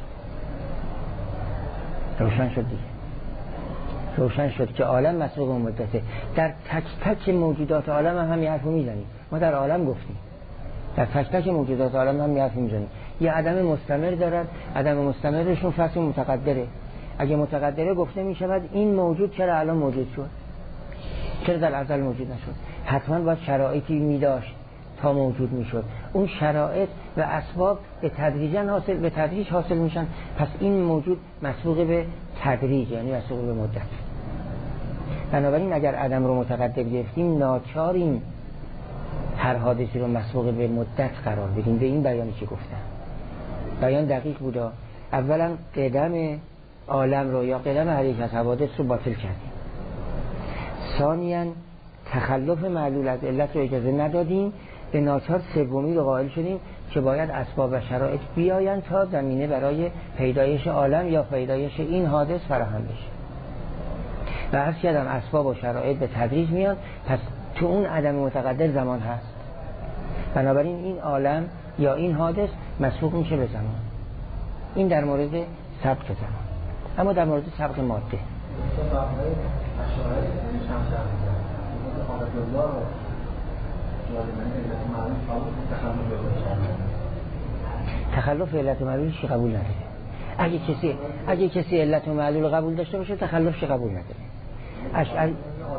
Speaker 1: روشن شد دیگه. روشن شد که عالم مسبوق به مدته. در تک تک موجودات عالم هم همین حرفو میزنیم. ما در عالم گفتیم در تک تک موجودات عالم هم همین حرفو میزنیم. یه عدم مستمر دارن، عدم مستمرشون فصل متقدره. اگه متقدره گفته میشود این موجود چرا الان موجود شد؟ چرا در ازل موجود نشد؟ حتما باید شرایطی میداشت تا موجود میشد. اون شرایط و اسباب به تدریج حاصل میشن. پس این موجود مسبوق به تدریج، یعنی مسبوق به مدت. بنابراین اگر عدم رو متقدر گرفتیم، ناچاریم هر حادثی رو مسبوق به مدت قرار بدیم. به این بیانی که گفتم بیان دقیق بوده. اولا قدم عالم رو یا قدم هر یک از حوادث رو باطل کردیم. ثانیاً تخلف معلول از علت رو اجازه ندادیم. به ناچار سومی رو قائل شدیم که باید اسباب و شرایط بیاین تا زمینه برای پیدایش عالم یا پیدایش این حادث فراهم بشه. و عرض کردم اسباب و شرایط به تدریج میان، پس تو اون عدم متقدر زمان هست. بنابراین این عالم یا این حادث مسبوق میشه به زمان. این در مورد سبق زمان. اما در مورد سبق ماده تخلف علت و معلولش قبول نداره. اگه کسی علت و معلول قبول داشته باشه تخلفش قبول نداره.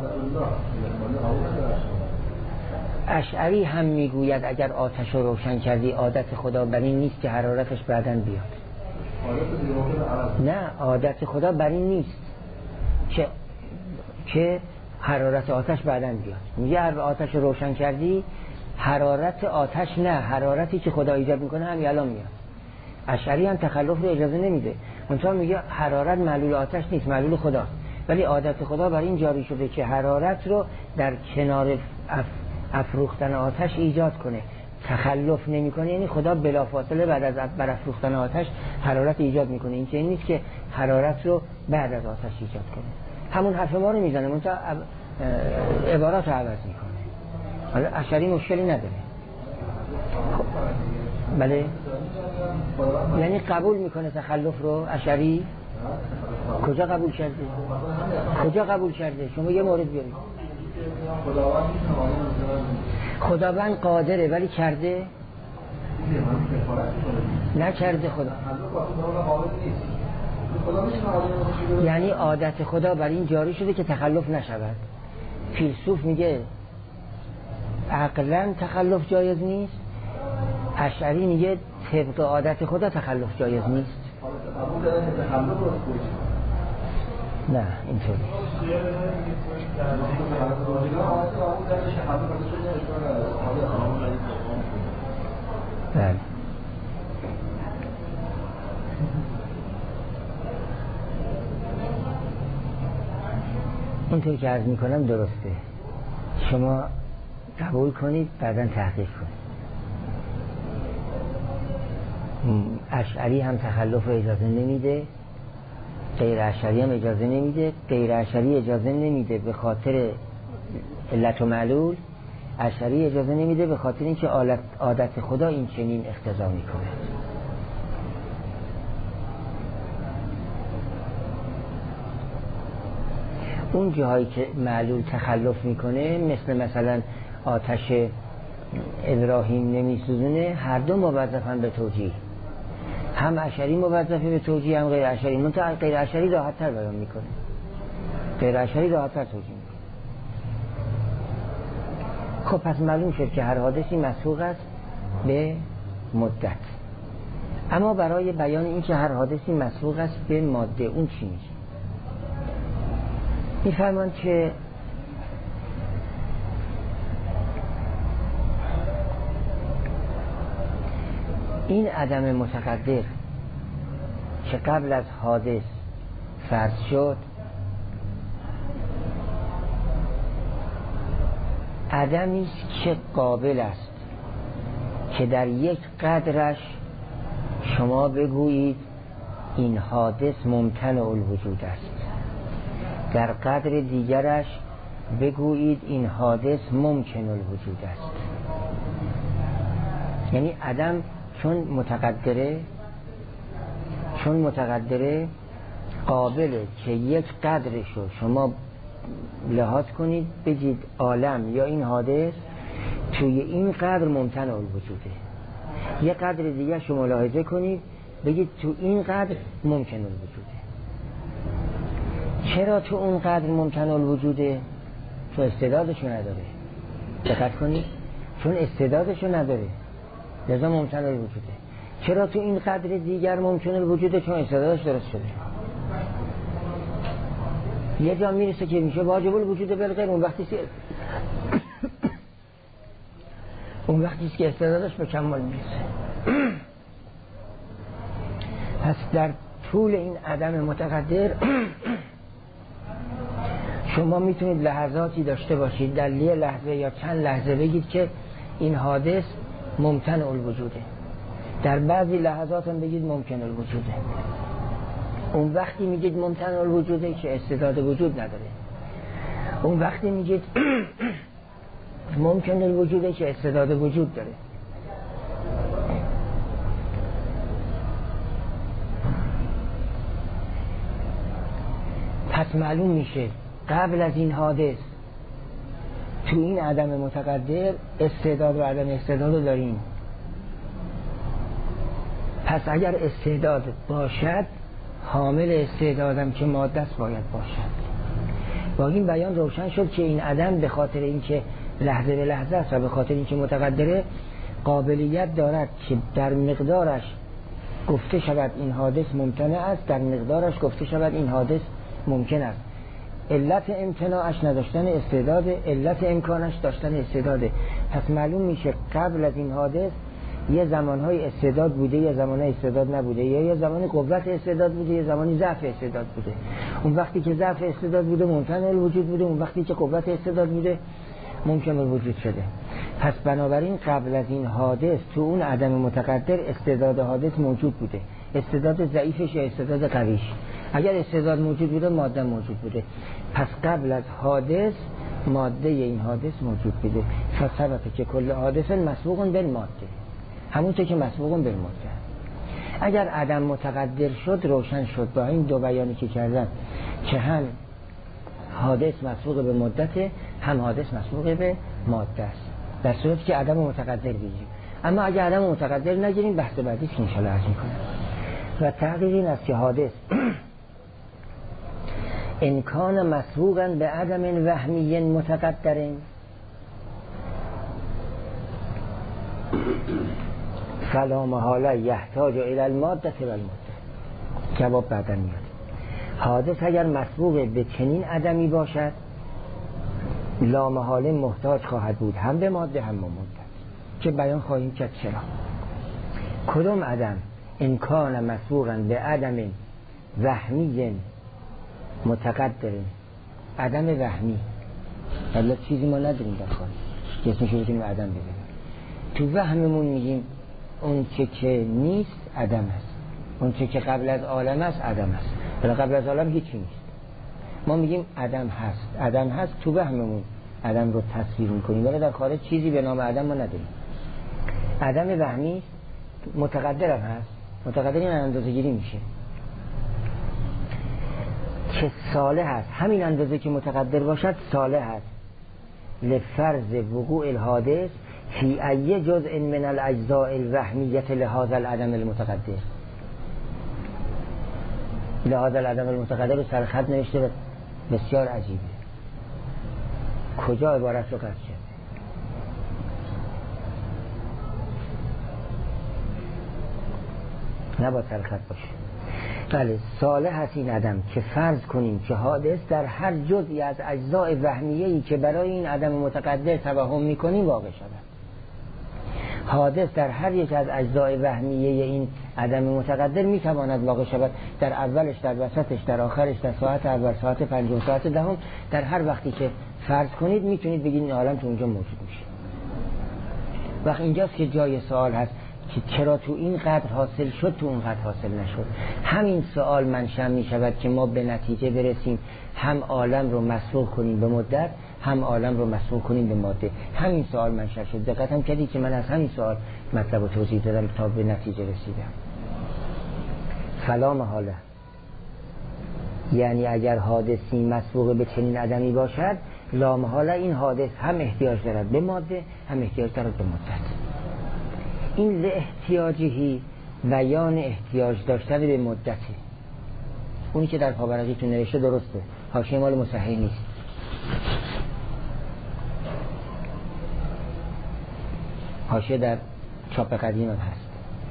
Speaker 1: اشعری هم میگوید اگر آتش رو روشن کردی عادت خدا بر این نیست که حرارتش بعداً بیاد. نه، عادت خدا بر این نیست که حرارت آتش بعداً بیاد. میگه هر آتش رو روشن کردی حرارت آتش نه، حرارتی که خدا ایجاد میکنه همین الان میاد. اشعری هم تخلف رو اجازه نمیده. اونجا میگه حرارت معلول آتش نیست، معلول خداست. ولی عادت خدا بر این جاری شده که حرارت رو در کنار افروختن آتش ایجاد کنه. تخلف نمیکنه، یعنی خدا بلافاصله بعد از برافروختن آتش حرارت ایجاد میکنه. این چنین نیست که حرارت رو بعد از آتش ایجاد کنه. همون حرف ما رو میزنه، منتها عبارات رو عوض میکنه. حالا اشعری مشکلی نداره. بله، یعنی قبول میکنه تخلف رو. اشعری کجا قبول کرده؟ شما یه مورد بیارید. خداوند قادره ولی کرده؟ نکرده. خدا یعنی عادت خدا بر این جاری شده که تخلف نشود. فیلسوف میگه عقلاً تخلف جایز نیست، اشعری میگه طبق عادت خدا تخلف جایز نیست. نه اینطوری. بله. اینطور که عرض میکنم درسته. شما قبول کنید بعداً تحقیق کنید. اشعری هم تخلف رو اجازه نمیده، غیر اشعری هم اجازه نمیده. غیر اشعری اجازه نمیده به خاطر علت و معلول، اشعری اجازه نمیده به خاطر اینکه عادت خدا این چنین اقتضا میکنه. اون جاهایی که معلول تخلف میکنه، مثلا آتش ابراهیم نمیسوزونه، هر دو موظفن به توجیه. هم اشعری موظفه به توجیه، هم غیر اشعری. منتها غیر اشعری راحت‌تر بیان میکنه. غیر اشعری راحت‌تر توجیه میکنه. خب پس معلوم شد که هر حادثی مسبوق است به مدت. اما برای بیان این که هر حادثی مسبوق است به ماده، اون چی میشه؟ میفرمان که این عدم متقدر که قبل از حادث فرض شد، عدمی است که قابل است که در یک قدرش شما بگویید این حادث ممتنع الوجود است، در قدر دیگرش بگویید این حادث ممکن الوجود است. یعنی عدم چون متقدره قابله که یک قدرشو شما لحاظ کنید بگید عالم یا این حادث توی این قدر ممتنع الوجوده، یک قدر دیگه شما ملاحظه کنید بگید تو این قدر ممکن الوجوده. چرا تو اون قدر ممتنع الوجوده؟ تو استعدادشو نداره. دقت کنید، چون استعدادشو نداره لذا ممتنع الوجوده. چرا تو این قدر دیگر ممکن الوجوده؟ چون استعدادش درست شده. یه جا میرسه که میشه واجب الوجود بالغیر، اون وقتی است که استعدادش به کمال میرسه. پس در طول این عدم متقدر شما میتونید لحظاتی داشته باشید در یه لحظه یا چند لحظه بگید که این حادث ممتنع الوجوده، در بعضی لحظات هم بگید ممکن الوجوده. اون وقتی میگید ممتنع الوجوده که استعداد وجود نداره، اون وقتی میگید ممکن الوجوده که استعداد وجود داره. پس معلوم میشه قبل از این حادث تو این عدم متقدر استعداد و عدم استعداد رو داریم. پس اگر استعداد باشد حامل استعدادم که ماده است باید باشد. با این بیان روشن شد که این عدم به خاطر اینکه لحظه به لحظه است و به خاطر اینکه متقدره قابلیت دارد که در مقدارش گفته شود این حادث ممکنه است، در مقدارش گفته شود این حادث ممکن است. علت امتناعش نداشتن استعداد، علت امکانش داشتن استعداده. پس معلوم میشه قبل از این حادث یه زمانهای استعداد بوده، یه زمانهای استعداد نبوده، یا یه زمان قوت استعداد بوده، یه زمانی ضعف استعداد بوده. اون وقتی که ضعف استعداد بوده ممکن الوجود بوده، اون وقتی که قوت استعداد بوده ممکن الوجود شده. پس بنابراین قبل از این حادث تو اون عدم متقدر استعداد حادث موجود بوده، استعداد ضعیفش یا استعداد قویش. اگر استعداد موجود بوده ماده موجود بوده. پس قبل از حادث ماده این حادث موجود بوده. فثبت که کل حادث مسبوق بالماده، همونطور که مسبوق بالماده. اگر عدم متقدر شد روشن شد با این دو بیانی که کردن که هم حادث مسبوق به مدته، هم حادث مسبوق به ماده است، در صورتی که عدم متقدر بگیریم. اما اگر عدم متقدر نگیریم بحث بعدی که انشاءالله عرض میکنم. و تحقیق این است که حادث انکان مسبوقا به عدم وهمی متقدر فلا محاله یحتاج الى الماده و الماده. جواب بعدا میاد. حادث اگر مسبوق به چنین عدمی باشد لا محاله محتاج خواهد بود هم به ماده هم به ماده، که بیان خواهیم کرد چرا. کدوم عدم؟ انکان مسبوقا به عدم وهمی متقدر، عدم وهمی. حالا چیزی ما نداریم در خارج که اسمش رو بتونیم عدم بزنیم. تو وهممون میگیم اون چه که نیست عدم است، اون چه که قبل از عالم است عدم است، ولی قبل از عالم هیچی نیست. ما میگیم عدم هست، عدم هست، تو وهممون عدم رو تصویر میکنیم، ولی در خارج چیزی به نام عدم ما نداریم. عدم وهمی متقدر هم هست، متقدر این اندازه گیری میشه که صالح هست، همین اندازه که متقدر باشد صالح هست لفرض وقوع الحادث فی ای جزء من الاجزاء الوهمیه لهذا العدم المتقدر. لهذا العدم المتقدر رو سرخط نوشته، بسیار عجیبه. کجا عبارت رو قصد شد؟ نباید سرخط باشه. بله صالح هست این عدم که فرض کنیم که حادث در هر جزئی از اجزای وهمیه‌ای که برای این عدم متقدر توهم می‌کنیم واقع شود. حادث در هر یک از اجزای وهمیه این عدم متقدر میتواند واقع شود، در اولش، در وسطش، در آخرش، در ساعت اول، ساعت پنجم، ساعت دهم، در هر وقتی که فرض کنید میتونید بگید این عالم تو اونجا موجود میشه. وقت اینجاست که جای سوال هست که چرا تو این قدر حاصل شد تو اون قدر حاصل نشد. همین سوال منشأ میشود که ما به نتیجه برسیم هم عالم رو مسبوق کنیم به مدت، هم عالم رو مسبوق کنیم به ماده. همین سوال منشأ شد. دقت هم کردید که من از همین سوال مطلب رو توضیح دادم تا به نتیجه رسیدم. فلا محاله، یعنی اگر حادثی مسبوق به چنین عدمی باشد، لا محاله این حادث هم احتیاج دارد به ماده، هم احتیاج دارد به مدت. این لاحتیاجی بیان احتیاج داشتن به مدته. اونی که در پاورقیتون نوشته درسته، حاشیه مال مصحح نیست. حاشیه در چاپ قدیم هم هست.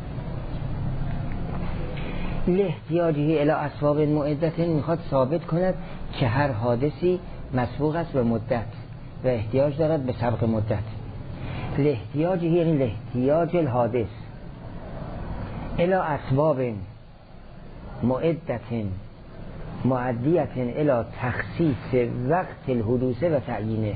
Speaker 1: لاحتیاجی الی اسباب معدت میخواد ثابت کند که هر حادثی مسبوق است به مدت و احتیاج دارد به سبق مدت. لاحتیاجی یعنی لاحتیاج الحادث الی اسباب معدت معدیت الی تخصیص وقت الحدوث و تعیینه.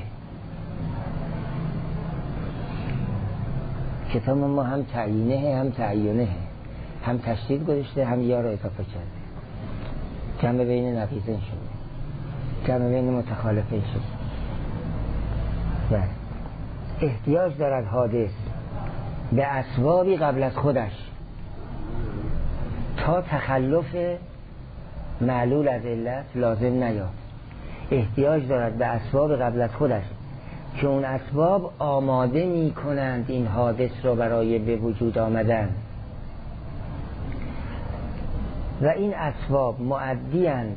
Speaker 1: کتاب ما هم تعیینه هم تعیینه، هم تشدید گذاشته هم یا رو اضافه کرده، جمع بین نقیضین شده، جمع بین متخالفین شده. و احتیاج دارد حادث به اسبابی قبل از خودش تا تخلف معلول از علت لازم نیاد. احتیاج دارد به اسباب قبل از خودش که اون اسباب آماده می کنند این حادث رو برای به وجود آمدن و این اسباب مؤدی‌اند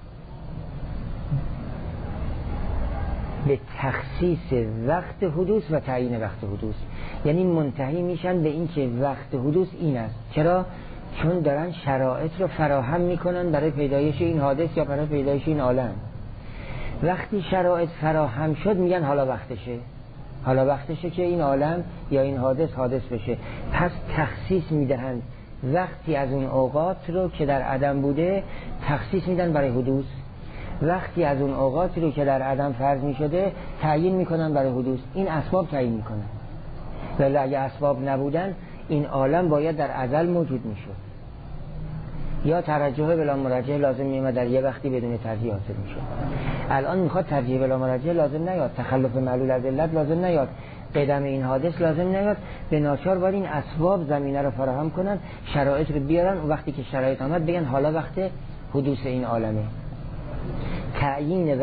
Speaker 1: به تخصیص وقت حدوث و تعیین وقت حدوث، یعنی منتهی میشن به این که وقت حدوث این است. چرا؟ چون دارن شرایط رو فراهم میکنن برای پیدایش این حادث یا برای پیدایش این عالم. وقتی شرایط فراهم شد میگن حالا وقتشه، حالا وقتشه که این عالم یا این حادث بشه. پس تخصیص میدهند وقتی از اون اوقات رو که در عدم بوده تخصیص میدن برای حدوث، وقتی از اون اوقاتی رو که در عدم فرض میشده تعیین میکنن برای حدوث. این اسباب تعیین میکنن، ولی اگه اسباب نبودن این عالم باید در ازل موجود میشد، یا ترجیح بلا مرجح لازم میومد در یه وقتی بدون ترجیح حاصل میشد. الان میخواد ترجیح بلا مرجح لازم نیاد، تخلف معلول از علت لازم نیاد، قدم این حادث لازم نیاد، به ناچار باید این اسباب زمینه رو فراهم کنن، شرایط رو بیارن و وقتی که شرایط آمد بگن حالا وقت حدوث این عالمه. تعیین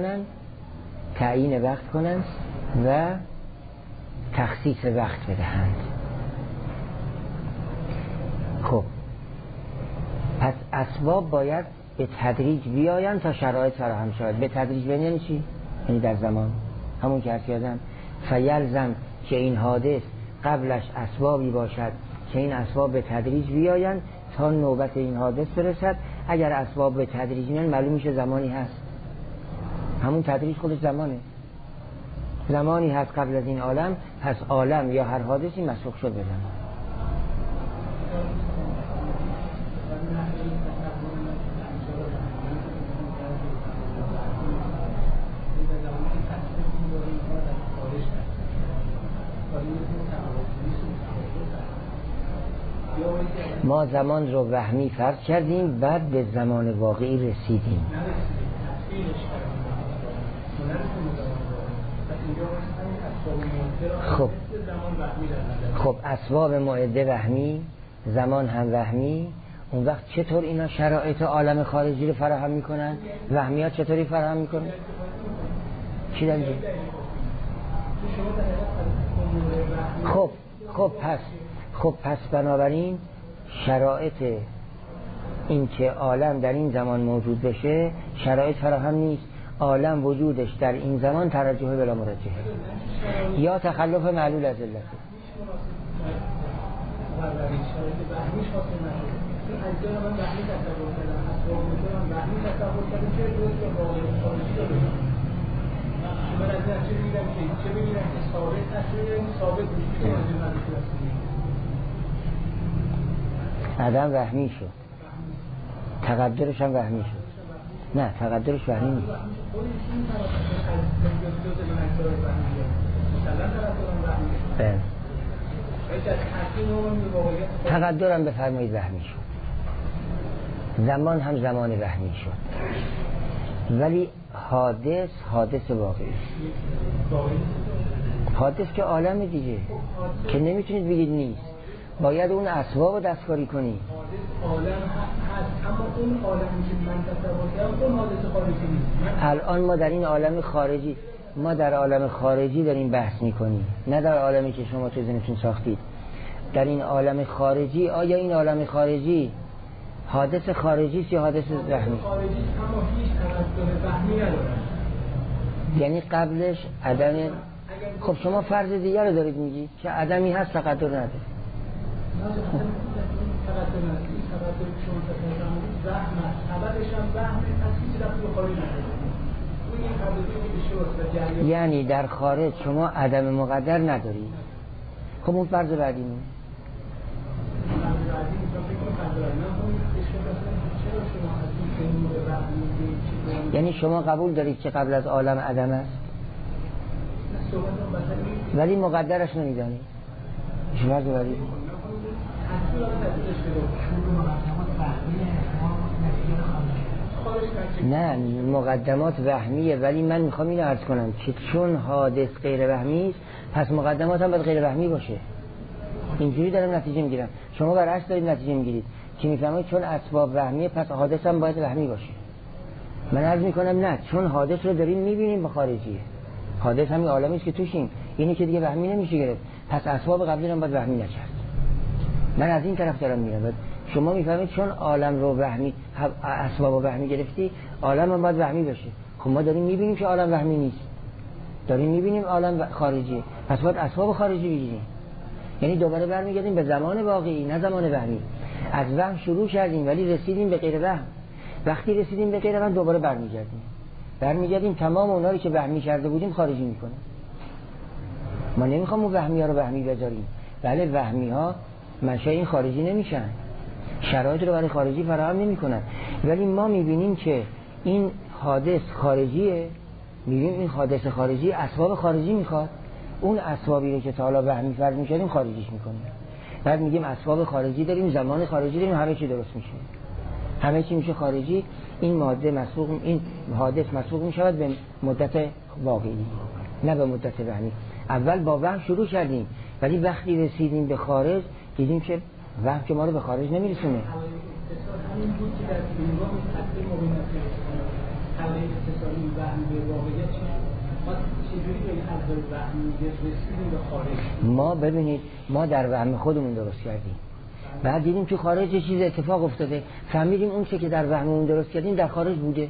Speaker 1: وقت کنن و تخصیص وقت بدهند. خب پس اسباب باید به تدریج بیاین تا شرایط فراهم شود. به تدریج یعنی چی؟ یعنی در زمان، همون که عرض کردم فیلزم که این حادث قبلش اسبابی باشد که این اسباب به تدریج بیاین تا نوبت این حادث برسد. اگر اسباب به تدریج میان معلوم میشه زمانی هست، همون تدریج خودش زمانی هست قبل از این عالم، پس عالم یا هر حادثی مسبوق شد به زمان. ما زمان رو وهمی فرض کردیم، بعد به زمان واقعی رسیدیم. خب اسباب معده وهمی، زمان هم وهمی، اون وقت چطور اینا شرایط عالم خارجی رو فراهم میکنن؟ وهمیات چطوری فراهم میکنن؟ چی دلیل؟ خب پس بنابراین شرایط این که عالم در این زمان موجود بشه شرایط فراهم نیست. عالم وجودش در این زمان ترجیح بلا مرجحه یا تخلف معلول از علت.
Speaker 2: پرورش شاید وهمیش حاصل نشد. این اجزا رو من وهمی تصور کردم، اسباب موجود من وهمی تصور کردم که روز به واقع خارجی داره. من از این چه میگم که چه بگیرم که ثابت نشده، ثابت میشه که از این حدیث رسیدیم.
Speaker 1: عدم وهمی شد، تقدرش هم وهمی شد. نه تقدرش وهمی نیست. بله. تقدرم بفرمایید وهمی شد، زمان هم زمان وهمی شد، ولی حادث واقعی. حادث که عالم دیگه که نمیتونید بگید نیست، باید اون اسباب رو دستکاری کنید.
Speaker 2: عالم هست، اما اون عالمی که من تصور کردم اون حادث خارجی نیست.
Speaker 1: الان ما در این عالم خارجی، ما در عالم خارجی داریم بحث میکنیم، نه در عالمی که شما تو ذهنتون ساختید. در این عالم خارجی، آیا این عالم خارجی حادث خارجی است یا حادث وهمی؟
Speaker 2: خارجی اما هیچ تقدر وهمی نداره.
Speaker 1: یعنی قبلش عدم. خب شما فرض دیگر رو دارید میگی که عدمی هست تقدر نداره. یعنی در خارج شما عدم مقدر نداری. خب اون فرض بعدی یعنی شما قبول دارید که قبل از عالم عدم است ولی مقدرش نمیدانید. چه فرض بعدی؟ نه مقدمات وهمیه، ولی من میخوام اینو عرض کنم که چون حادث غیر وهمی است پس مقدمات هم باید غیر وهمی باشه. اینجوری دارم نتیجه میگیرم. شما برعکس دارید نتیجه میگیرید که میفهمید چون اسباب وهمیه پس حادث هم باید وهمی باشه. من عرض میکنم نه، چون حادث رو داریم میبینیم به خارجیه. حادث همین عالمی است که توشیم، اینی که دیگه وهمی نمیشه گرفت، پس اسباب قبلی هم باید وهمی نشه. من از این طرف دارم میرم. شما میفهمید چون عالم رو وهمی اسباب وهمی گرفتی، عالم هم باید وهمی بشه. خب ما داریم میبینیم که عالم وهمی نیست، داریم میبینیم عالم خارجی، پس باید اسباب خارجی بگیریم. یعنی دوباره برمیگردیم به زمان واقعی نه زمان وهمی. از وهم شروع کردیم ولی رسیدیم به غیر وهم. وقتی رسیدیم به غیر وهم دوباره برمیگردیم تمام اونایی که وهمی کرده بودیم خارجی میکنیم. ما نمیخوام اون وهمی ها رو وهمی بذاریم. بله وهمی ها منشأ این خارجی نمیشن، شرایط رو برای خارجی فراهم نمیکنن، ولی ما میبینیم که این حادث خارجیه، میبینیم این حادث خارجی اسباب خارجی میخواد، اون اسبابی رو که تا حالا وهمی فرض میکردیم خارجیش میکنیم. بعد میگیم اسباب خارجی داریم، زمان خارجی داریم، همه چی درست میشه، همه چی میشه خارجی. این ماده مسبوق، این حادث مسبوق میشود به مدت واقعی نه به مدت وهمی. اول با وهم شروع کردیم ولی وقتی رسیدیم به خارج دیدیم که وهم که ما رو به خارج نمیرسونه.
Speaker 2: همین بود که در دیوان تقدیم مبینت حلقه اتصالی وهم به واقعیت چی شد؟ ما چجوری به این حلقه وهمی رسیدیم به خارج؟
Speaker 1: ما ببینید ما در وهم خودمون درست کردیم، بعد دیدیم که خارج یه چیز اتفاق افتاده، فهمیدیم اون چه که در وهممون درست کردیم در خارج بوده.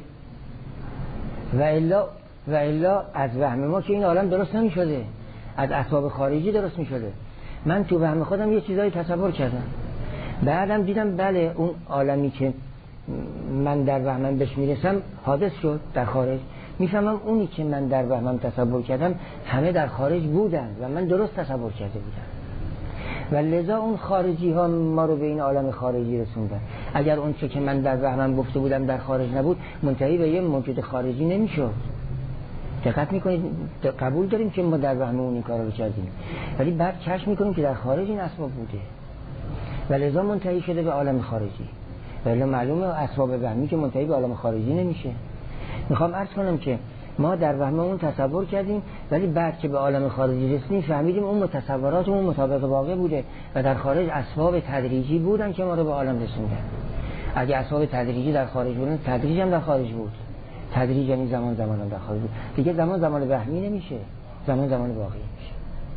Speaker 1: و الا از وهم ما که این عالم درست نمی‌شده، از اسباب خارجی درست می‌شده. من تو وهم خودم یه چیزایی تصور کردم، بعدم دیدم بله اون عالمی که من در وهمم بهش میرسم حادث شد در خارج. میفهمم اونی که من در وهمم تصور کردم همه در خارج بودن و من درست تصور کرده بودم و لذا اون خارجی ها ما رو به این عالم خارجی رسوندن. اگر اون چه که من در وهمم گفته بودم در خارج نبود منتهی به یه موجود خارجی نمیشد. دقت میکنید قبول داریم که ما در وهممون این کارا رو کردیم ولی بعد کشف میکنیم که در خارج این اسباب بوده و لذا منتهی شده به عالم خارجی. ولی معلومه اسباب وهمی که منتهی به عالم خارجی نمیشه. میخوام عرض کنم که ما در وهممون تصور کردیم ولی بعد که به عالم خارجی رسیدیم فهمیدیم اون تصوراتمون مطابق واقع بوده و در خارج اسباب تدریجی بودن که ما رو به عالم رسوندن. اگه اسباب تدریجی در خارج بودن، تدریج هم در خارج بود. تدریج یعنی زمان هم در خارج بود. دیگه زمان وهمی نمیشه، زمان واقعی میشه.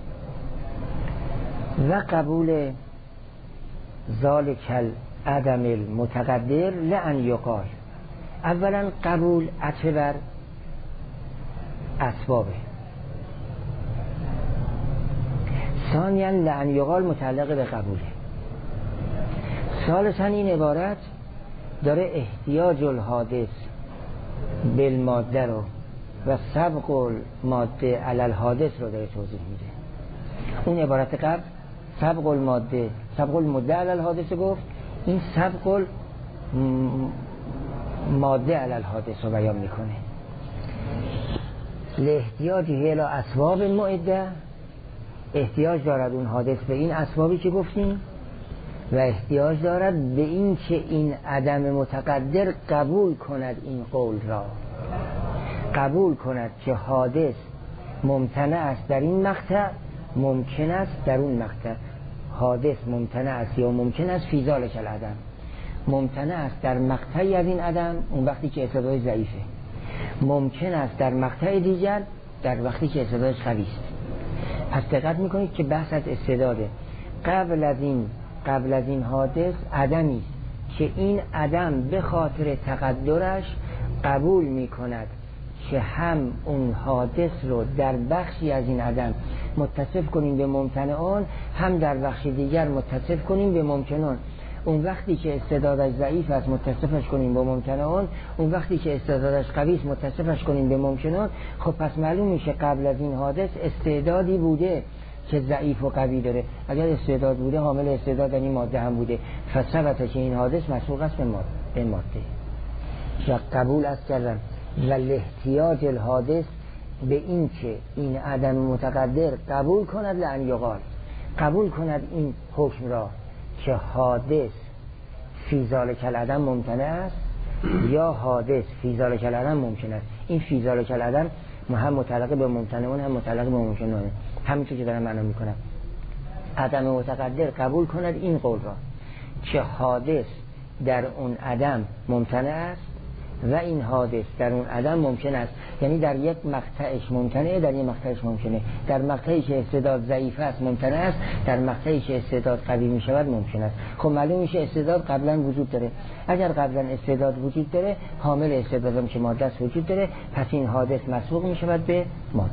Speaker 1: و قبول ذالک العدم المتقدر لأن یقال. اولا قبول عطف بر اسبابه، ثانیا لأن یقال متعلق به قبوله. ثالثاً این عبارت داره احتیاج الحادث بالماده رو و سبق الماده علی الحادث رو داره توضیح میده. اون عبارت قبل سبق الماده علی الحادث گفت، این سبق الماده علی الحادث رو بیان میکنه. لاحتیاجه الی اسباب معده، احتیاج دارد اون حادث به این اسبابی که گفتیم و احتیاج دارد به این که این عدم متقدر قبول کند این قول را، قبول کند که حادث ممتنع است در این مقطع، ممکن است در اون مقطع. حادث ممتنع است یا ممکن است فی ذلک العدم، ممتنع است در مقطعی از این عدم اون وقتی که استدلالش ضعیفه، ممکن است در مقطع دیگر در وقتی که استدلالش قوی است. پس دقت میکنید که بحث از استعداده. قبل از این حادث عدمی است که این عدم به خاطر تقدرش قبول میکند که هم اون حادث رو در بخشی از این عدم متصف کنیم به ممتنعان، هم در بخش دیگر متصف کنیم به ممکنان. اون وقتی که استعدادش ضعیف است متصفش کنیم به ممکنان، اون وقتی که استعدادش قوی است متصفش کنیم به ممکنان. خب پس معلوم میشه قبل از این حادث استعدادی بوده که ضعیف و قوی داره. اگر استعداد بوده حامل استعداد در این ماده هم بوده، فثبت که این حادث مسبوق است به ماده و قبول است کردن و احتیاج الحادث به این که این عدم متقدر قبول کند لأن یقال، قبول کند این حکم را که حادث فی ذلک العدم ممتنع است یا حادث فی ذلک العدم ممکن است. این فی ذلک العدم هم متعلق به ممتنعون هم متعلق به ممکنونه، همینطور که دارم معنا میکنم. عدم متقدر قبول کند این قول را که حادث در اون عدم ممتنع است و این حادث در اون عدم ممکن است، یعنی در یک مقطعش ممکنه در یک مقطعش ممکنه. در مقطعی که استعداد ضعیف است ممتنع است، در مقطعی که استعداد قوی می شود ممکن است. خب معلوم میشه استعداد قبلا وجود داره. اگر قبلا استعداد وجود داره، حامل استعداد هم که ماده است وجود داره، پس این حادث مسبوق می شود به ماده.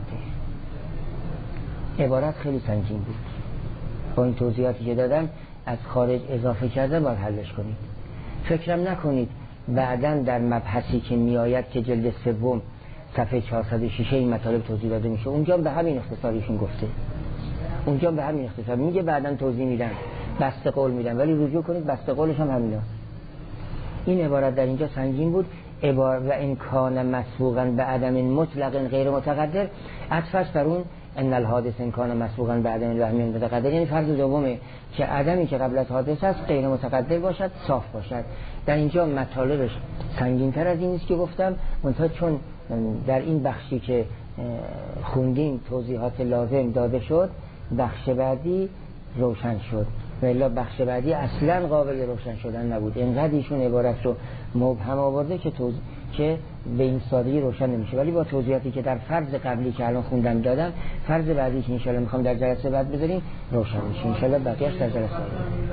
Speaker 1: عبارت خیلی سنگین بود، با این توضیحاتی که دادم از خارج اضافه کرده باید حلش کنید. فکرم نکنید بعداً در مبحثی که میآید که جلد سوم صفحه 406 این مطالب توضیح داده میشه، اونجا به همین اختصاریشون گفته، اونجا به همین اختصار میگه بعداً توضیح میدن، بسته قول میدن، ولی رجوع کنید بسته قولش هم همینه. این عبارت در اینجا سنگین بود. و این کان مسبوقاً به عدم مطلق غیر متقدر، عطفش بر اون ان الحادث ان کان مسبوقاً به عدم وهمی متقدر، یعنی فرض دومه که عدمی که قبل از حادث است غیر متقدر باشد، صاف باشد. در اینجا مطالبش سنگین‌تر از این است که گفتم، منتها چون در این بخشی که خوندیم توضیحات لازم داده شد، بخش بعدی روشن شد و الا بخش بعدی اصلا قابل روشن شدن نبود. اینقدر ایشون عبارت رو مبهم آورده که به این سادگی روشن نمیشه، ولی با توضیحاتی که در فرض قبلی که الان خوندم دادم، فرض بعدی که انشالله میخوام در جلسه بعد بذاریم روشن میشه. انشالله بقیه‌اش در جلسه بعد.